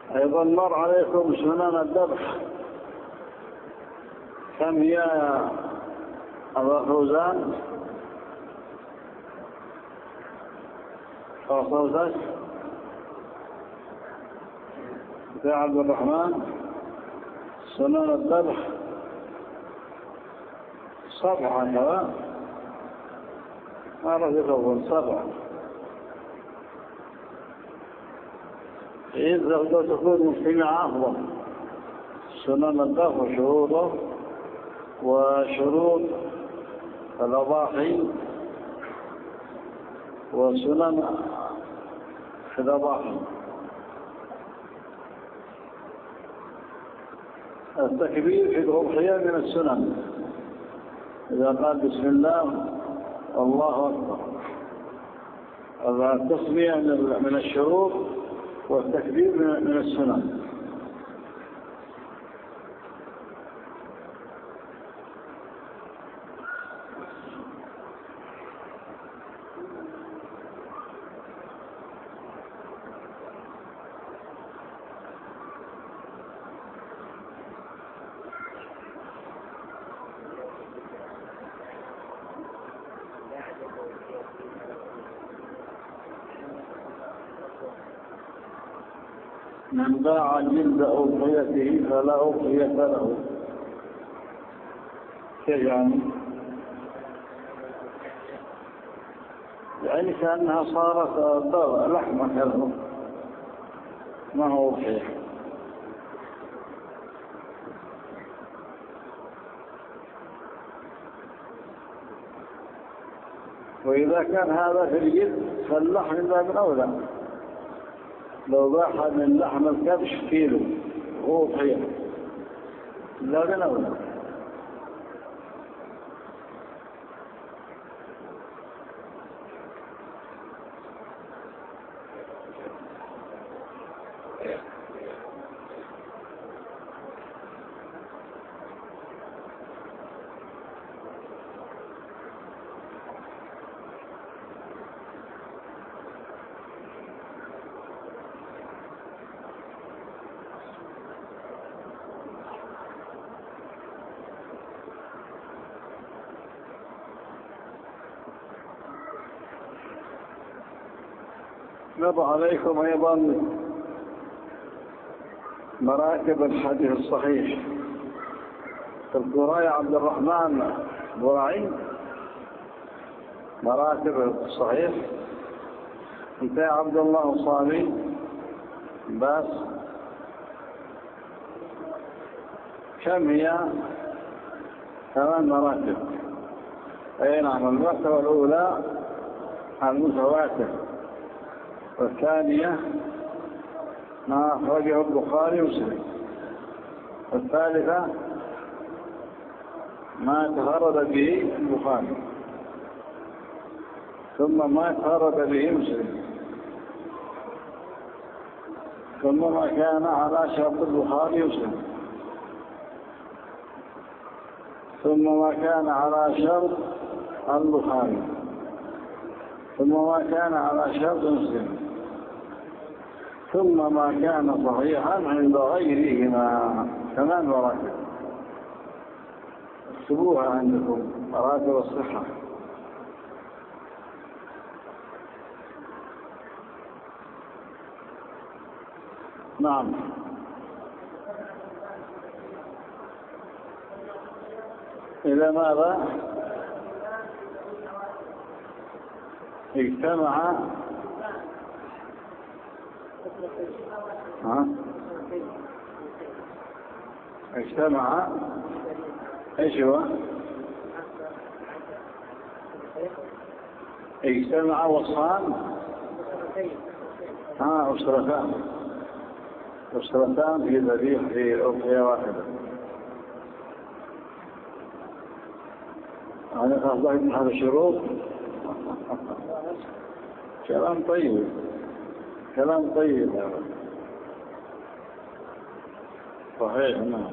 أيضا مر عليكم سنن الذبح، كم هي يا أبا فوزان؟ صوتك يا عبد الرحمن. سنن الذبح 7 هذا ما رأيكم 7. إذا لو تكون مجتمعة أفضل. سنن الذبح وشروطه وشروط الأضاحي وسنن الأضاحي. التكبير في الأضحية من السنن، إذا قال بسم الله الله أكبر. التسمية من الشروط والتكبير من السنن. من باع جلد أضحيته فلا أضحية له. كيف يعني كأنها صارت لحمة كذا، ما هو أضحية. وإذا كان هذا في الجلد فاللحم لا من أولى. لو باح من لحم الكبش كيلو هو أضحية لا من أولى. نضع عليكم أيضا مراتب الحديث الصحيح. تذكر يا عبد الرحمن براعي مراتب الصحيح؟ انت يا عبد الله صالي بس كم هي؟ 8 مراتب. أي نعم. المرتبة الأولى المتواتر، والثانية ما أخرجه البخاري ومسلم، والثالثة ما تفرد به البخاري، ثم ما تفرد به مسلم، ثم ما كان على شرط البخاري ومسلم، ثم ما كان على شرط البخاري، ثم ما كان على شرط مسلم، ثم ما كان صحيحا عند غيرهما. 8 مراتب. اكتبوها عندكم، مراتب الصحة. نعم. إلى ماذا اجتمع؟ اجتمع ايش هو؟ اجتمع وصان أسرتان في ذبيح في أضحية واحدة. أنا أخذت من هذا الشروط. كلام طيب، كلام طيب هذا صحيح. نعم.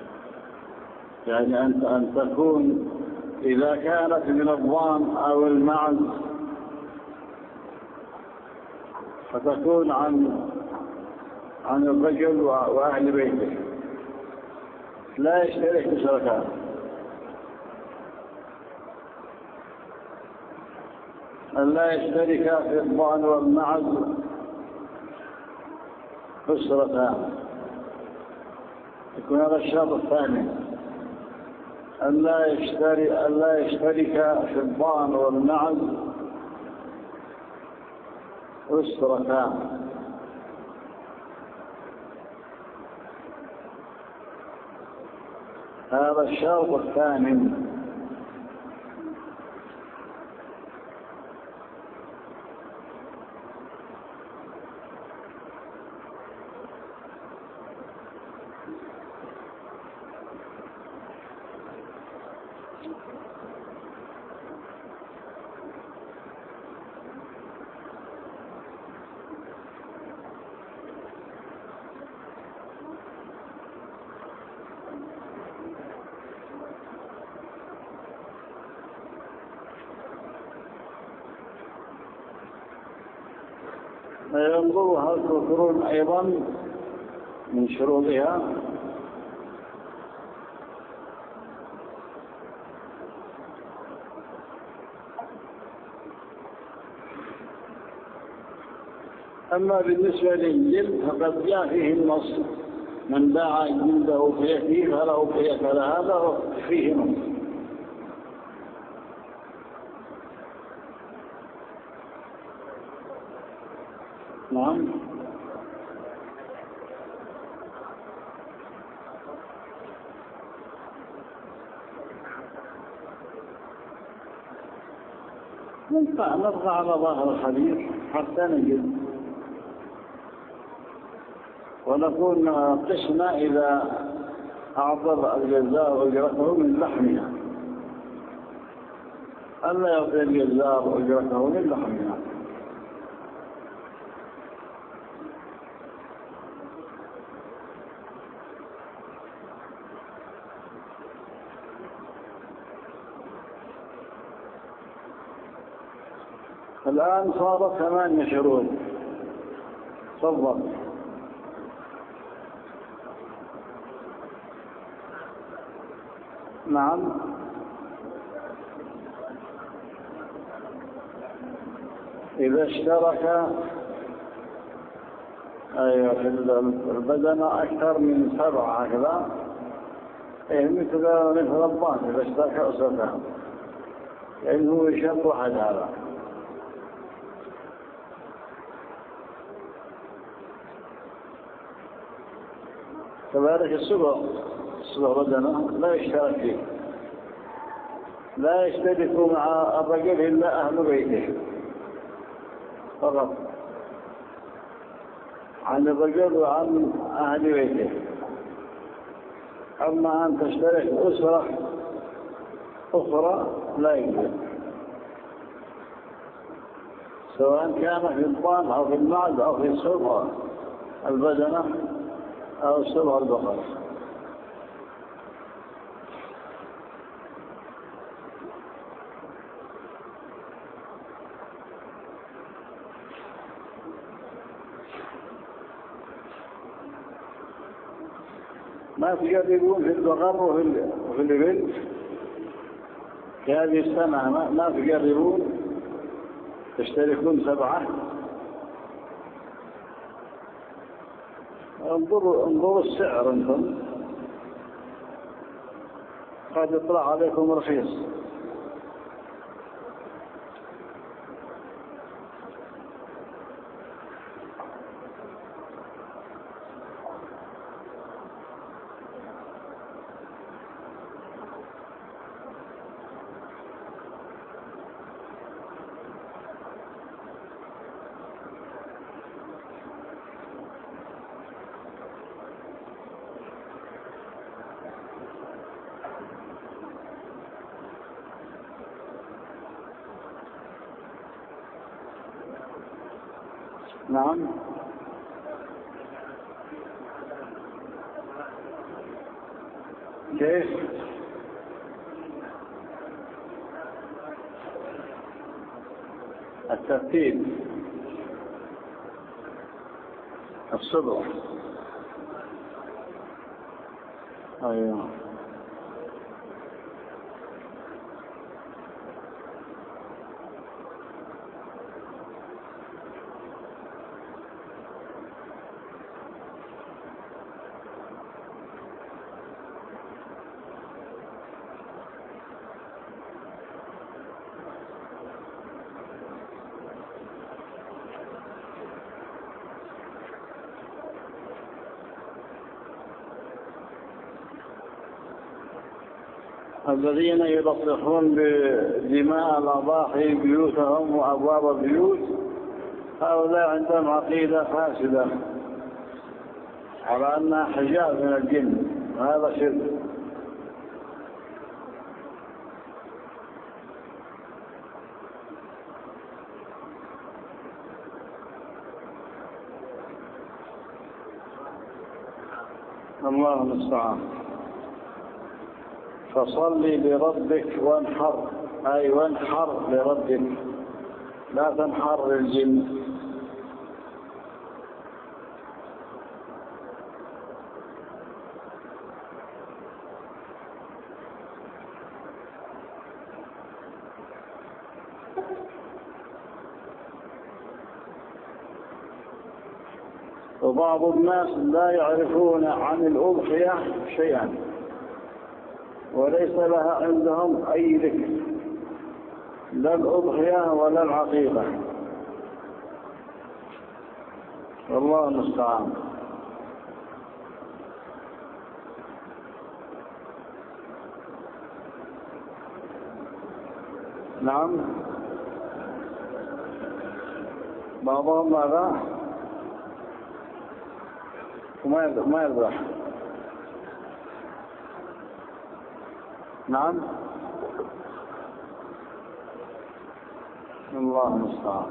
يعني أن تكون إذا كانت من الضان أو المعز فتكون عن عن الرجل وأهل بيته، لا يشترك بشركاء. أن لا يشترك في الضأن والمعز أسرتان، يكون هذا الشرط الثاني. أن لا يشترك في الضأن والمعز أسرتان. هذا الشرط الثاني. ينظروا هل تذكرون أيضا من شروطها أما بالنسبة للجلد فقد جاء فيه النص: من باع جلده فيأتيه فله فيأتى هذا فيه نص. نعم. نبقى على ظاهر الحديث حتى نجد، ونكون قسنا إذا أعطى الجزار أجرته من لحمها، ألا يعطي الجزار أجرته من لحمها. الآن صارت 8 شروط. تفضل. نعم. إذا اشترك في البدن أكثر من 7 هكذا، مثل الضان إذا اشترك أسرتان، لأنه يشرط واحد هذا. كذلك السبع بدنه لا يشترك فيه، لا يشترك مع الرجل إلا أهل بيته فقط، عن الرجل وعن أهل بيته. أما أن تشترك أسرة أخرى لا يجوز، سواء كان في الضان أو في المعز أو في السبع البدنة أو السبع البقر. ما تجربون في البقر وفي الإبل في هذه السنة، ما تجربون تشتركون 7. انظروا السعر انتم، قد يطلع عليكم رخيص. نعم. كيف؟ الترتيب الصدر. أيوه. الذين يلطخون بدماء الأضاحي بيوتهم وأبواب البيوت، هؤلاء عندهم عقيدة فاسدة على أنها حجاب من الجن، وهذا شرك. الله المستعان. فصل لربك وانحر، أي وانحر لربك، لا تنحر للجن. وبعض الناس لا يعرفون عن الأضحية شيئا، وليس لها عندهم أي ذكر، لا الأضحية ولا العقيقة، والله المستعان. نعم، بعضهم ماذا؟ ما يذبح. نعم، الله المستعان.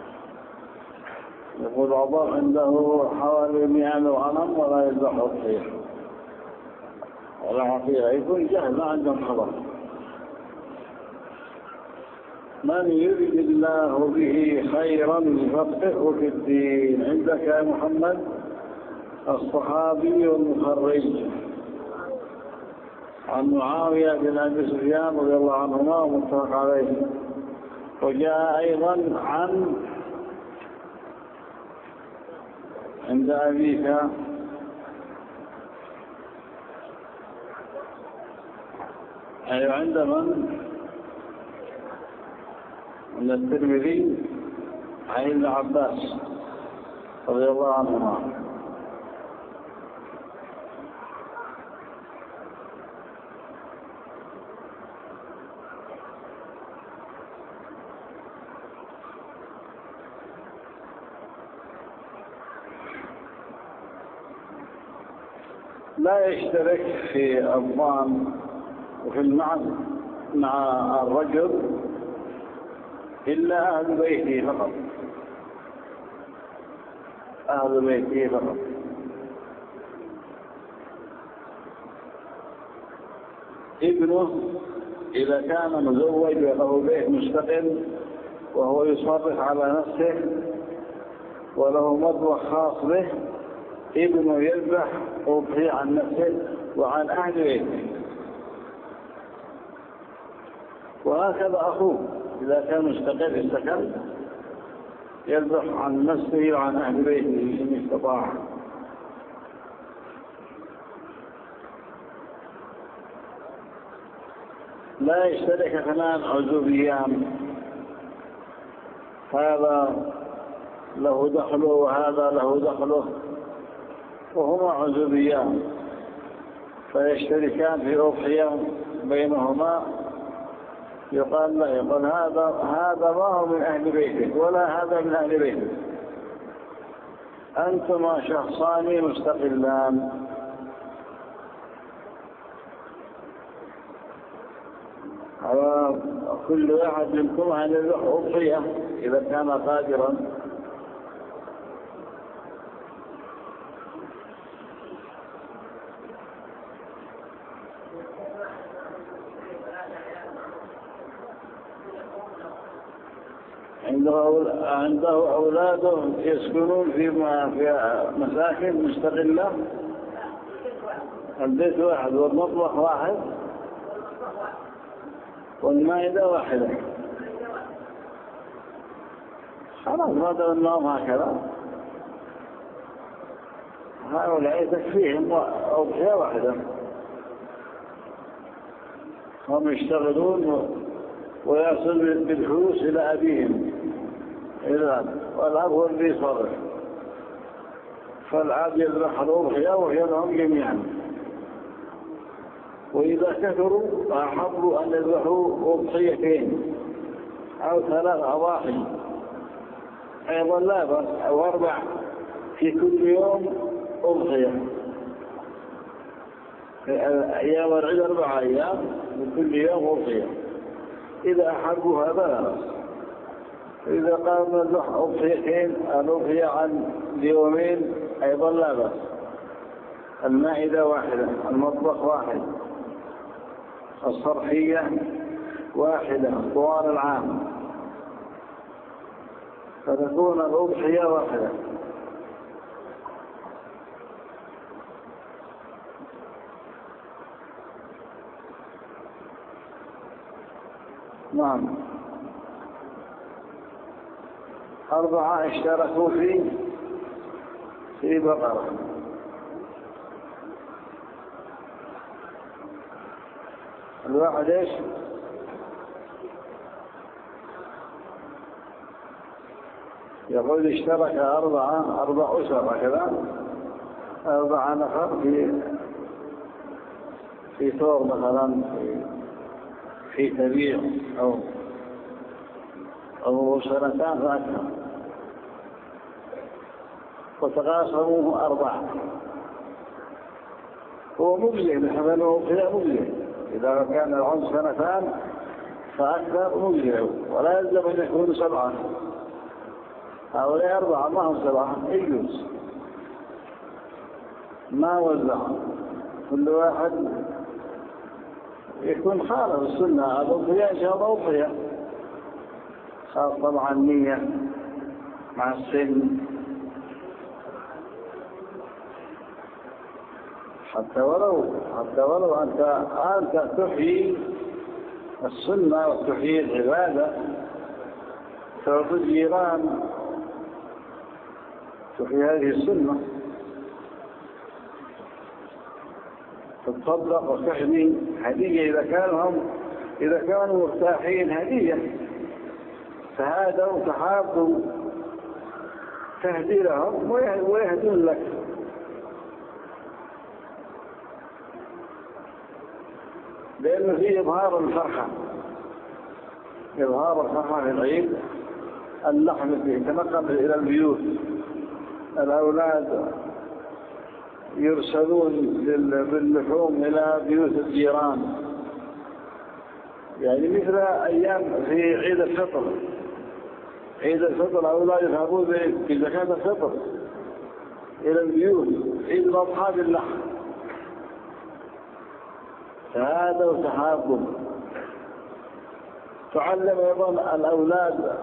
يقول بعضهم عنده حوالي 100 غنم ولا يذبح أضحية ولا عقيقة، يكون جهل، ما عندهم خبر. من يريد الله به خيرا يفقهه في الدين. عندك يا محمد الصحابي المخرج عن معاوية بن أبي سفيان رضي الله عنهما ومتفق عليه، وجاء أيضا عند أبيك أي عند من؟ عند الترمذي عن ابن عباس رضي الله عنهما. لا يشترك في الضان وفي المعز مع الرجل إلا أهل بيته فقط، أهل بيته فقط. ابنه إذا كان مزوج وله بيت مستقل وهو يصرف على نفسه وله مطبخ خاص به، ابنه يذبح أضحية عن نفسه وعن أهل بيته. وهكذا أخوه إذا كان مستقل استقل يذبح عن نفسه وعن أهل بيته إن استطاع. لا يشترك اثنان عزوبيان، هذا له دخله وهذا له دخله وهما عزوبيان، فيشتركان في أضحية بينهما. يقال لا، يقول هذا ما هو من أهل بيتك ولا هذا من أهل بيتك، أنتما شخصان مستقلان. كل واحد منكم أن يذبح أضحية إذا كان قادرا. عنده أولاده يسكنون في مساكن مستقلة، البيت واحد والمطبخ واحد والمائدة واحدة، خلاص ما دام أنهم هكذا هؤلاء تكفيهم أضحية واحدة. هم يشتغلون ويصل بالفلوس إلى أبيهم والأب هو اللي يصرف، فالعاب يذبح الأضحية وهي لهم جميعا. وإذا كثروا أحبوا أن يذبحوا أضحيتين أو 3 أضاحي أيضا لا بأس، أو 4 في كل يوم أضحية. أيام العيد 4 أيام وكل يوم أضحية، إذا أحبوا هذا لا بأس. إذا قام نذبح أضحيتين الأضحية عن يومين أيضا لا بأس. المائدة واحدة، المطبخ واحد، الصرحية واحدة طوال العام، فتكون الأضحية واحدة. نعم. 4 اشتركوا في بقرة، الواحد ايش؟ يقول اشترك 4 أسر هكذا، 4 نفر في ثور مثلا، في تبيع أو 2 فأكثر، وتقاسموه 4. هو مجزئ بحمله خلاف مجزئ، إذا كان العنص 2 فأكثر مجزئ، ولا يلزم أن يكونوا 7. هؤلاء 4 ما هم 7 يجوز، ما وزع كل واحد يكون خالف السنة. الأضحية إن شاء الله أضحية، خاص طبعا نية مع السن، حتى ولو أنت تحيي السنة وتحيي العبادة، تعطي الجيران تحيي هذه السنة، تتصدق وتحمي هدية إذا كانوا مرتاحين هدية، فهذا تحابوا تهدي لهم ويهدون لك. لأنه فيه إظهار الفرحة في العيد، اللحم فيه تنقل إلى البيوت، الأولاد يرسلون باللحوم إلى بيوت الجيران، يعني مثل أيام في عيد الفطر. عيد الفطر الأولاد يذهبون بزكاة الفطر إلى البيوت، عيد الأضحى باللحم، فهذا وتحابب. تعلم أيضا الأولاد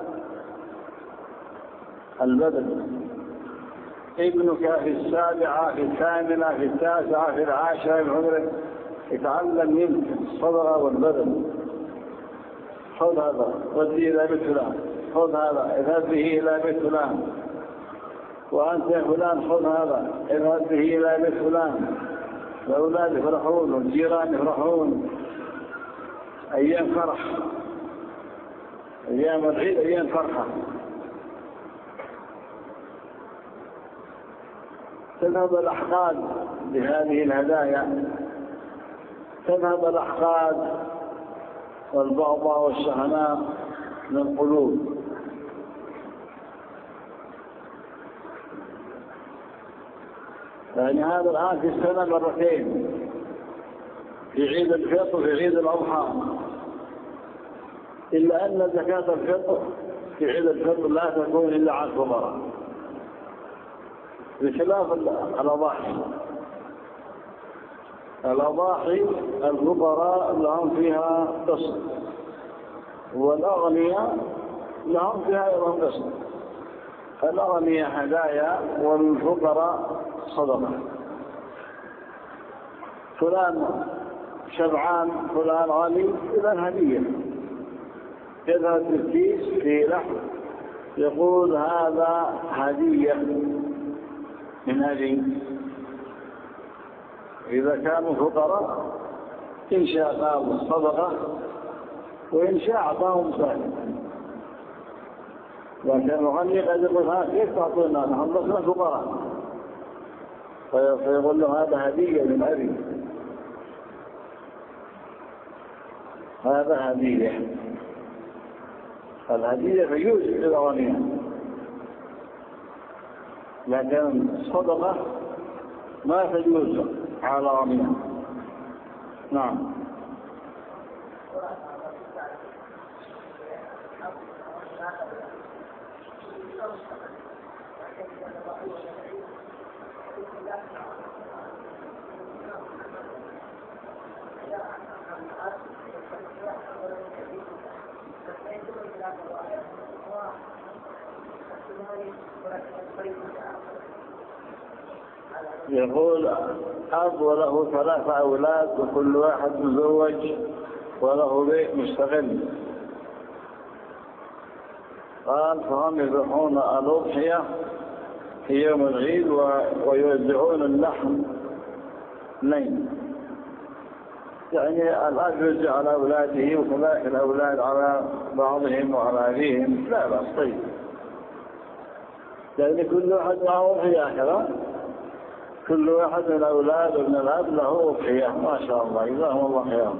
البذل، ابنك في 7 في 8 في 9 في 10 من عمره يتعلم منك الصبر والبذل. خذ هذا ودي إلى بيت فلان، خذ هذا اذهب به إلى بيت فلان، وأنت يا فلان خذ هذا اذهب به إلى بيت فلان. الأولاد يفرحون والجيران يفرحون، أيام فرح، أيام العيد أيام فرحة. تذهب الأحقاد بهذه الهدايا، تذهب الأحقاد والبغضاء والشحناء من القلوب. يعني هذا الآن في السنة 2 مرات، في عيد الفطر وفي عيد الأضحى، إلا أن زكاة الفطر في عيد الفطر لا تكون إلا عن الفقراء، بخلاف الأضاحي. الأضاحي الفقراء لهم فيها قسط، والأغنياء لهم فيها أيضا قسم. فالأغنياء هدايا والفقراء صدقة. فلان شبعان فلان غني إذن هدية. يذهب بالكيس في لحم يقول هذا هدية من أجل. إذا كانوا فقراء إن شاء قاموا الصدقة وإن شاء أعطاهم سائل. لكن الغني قد يقول كيف تعطونا نحن لسنا فقراء، فيقول له هذا هدية من أبي، هذا هدية. الهدية يجوز للأغنياء، لكن الصدقة ما تجوز على الأغنياء. نعم. يقول أب وله 3 أولاد وكل واحد مزوج وله بيت مستقل. قال فهم يذبحون الأضحية في يوم العيد ويوزعون اللحم اثنين، يعني الأب يوزع على أولاده وكذلك الأولاد على بعضهم وعلى أبيهم. لا بأس، طيب، لأن كل واحد معه أضحية هكذا، كل واحد من الأولاد ومن الأب له أضحية. ما شاء الله، جزاهم الله خيرا.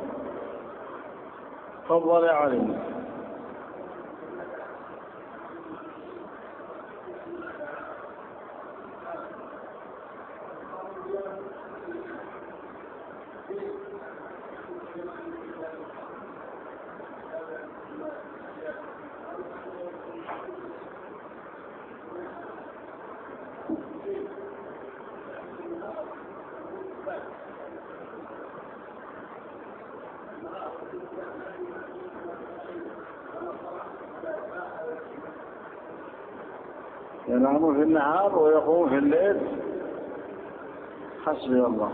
تفضل يا علي. ينام في النهار ويقوم في الليل، حسبي الله.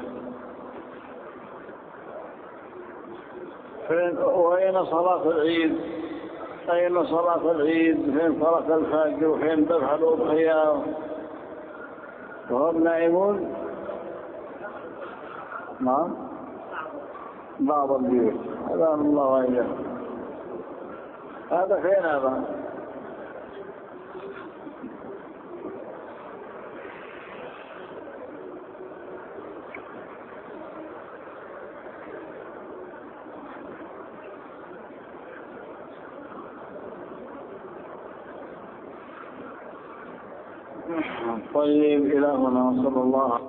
وأين صلاة العيد؟ أين صلاة العيد؟ فين صلاة الفجر؟ وفين ذبح الأضحية وهم نائمون؟ نعم، بعض البيوت. هذا الله وإياه. هذا فين هذا؟ طيب، إلهنا صلى الله عليه وسلم.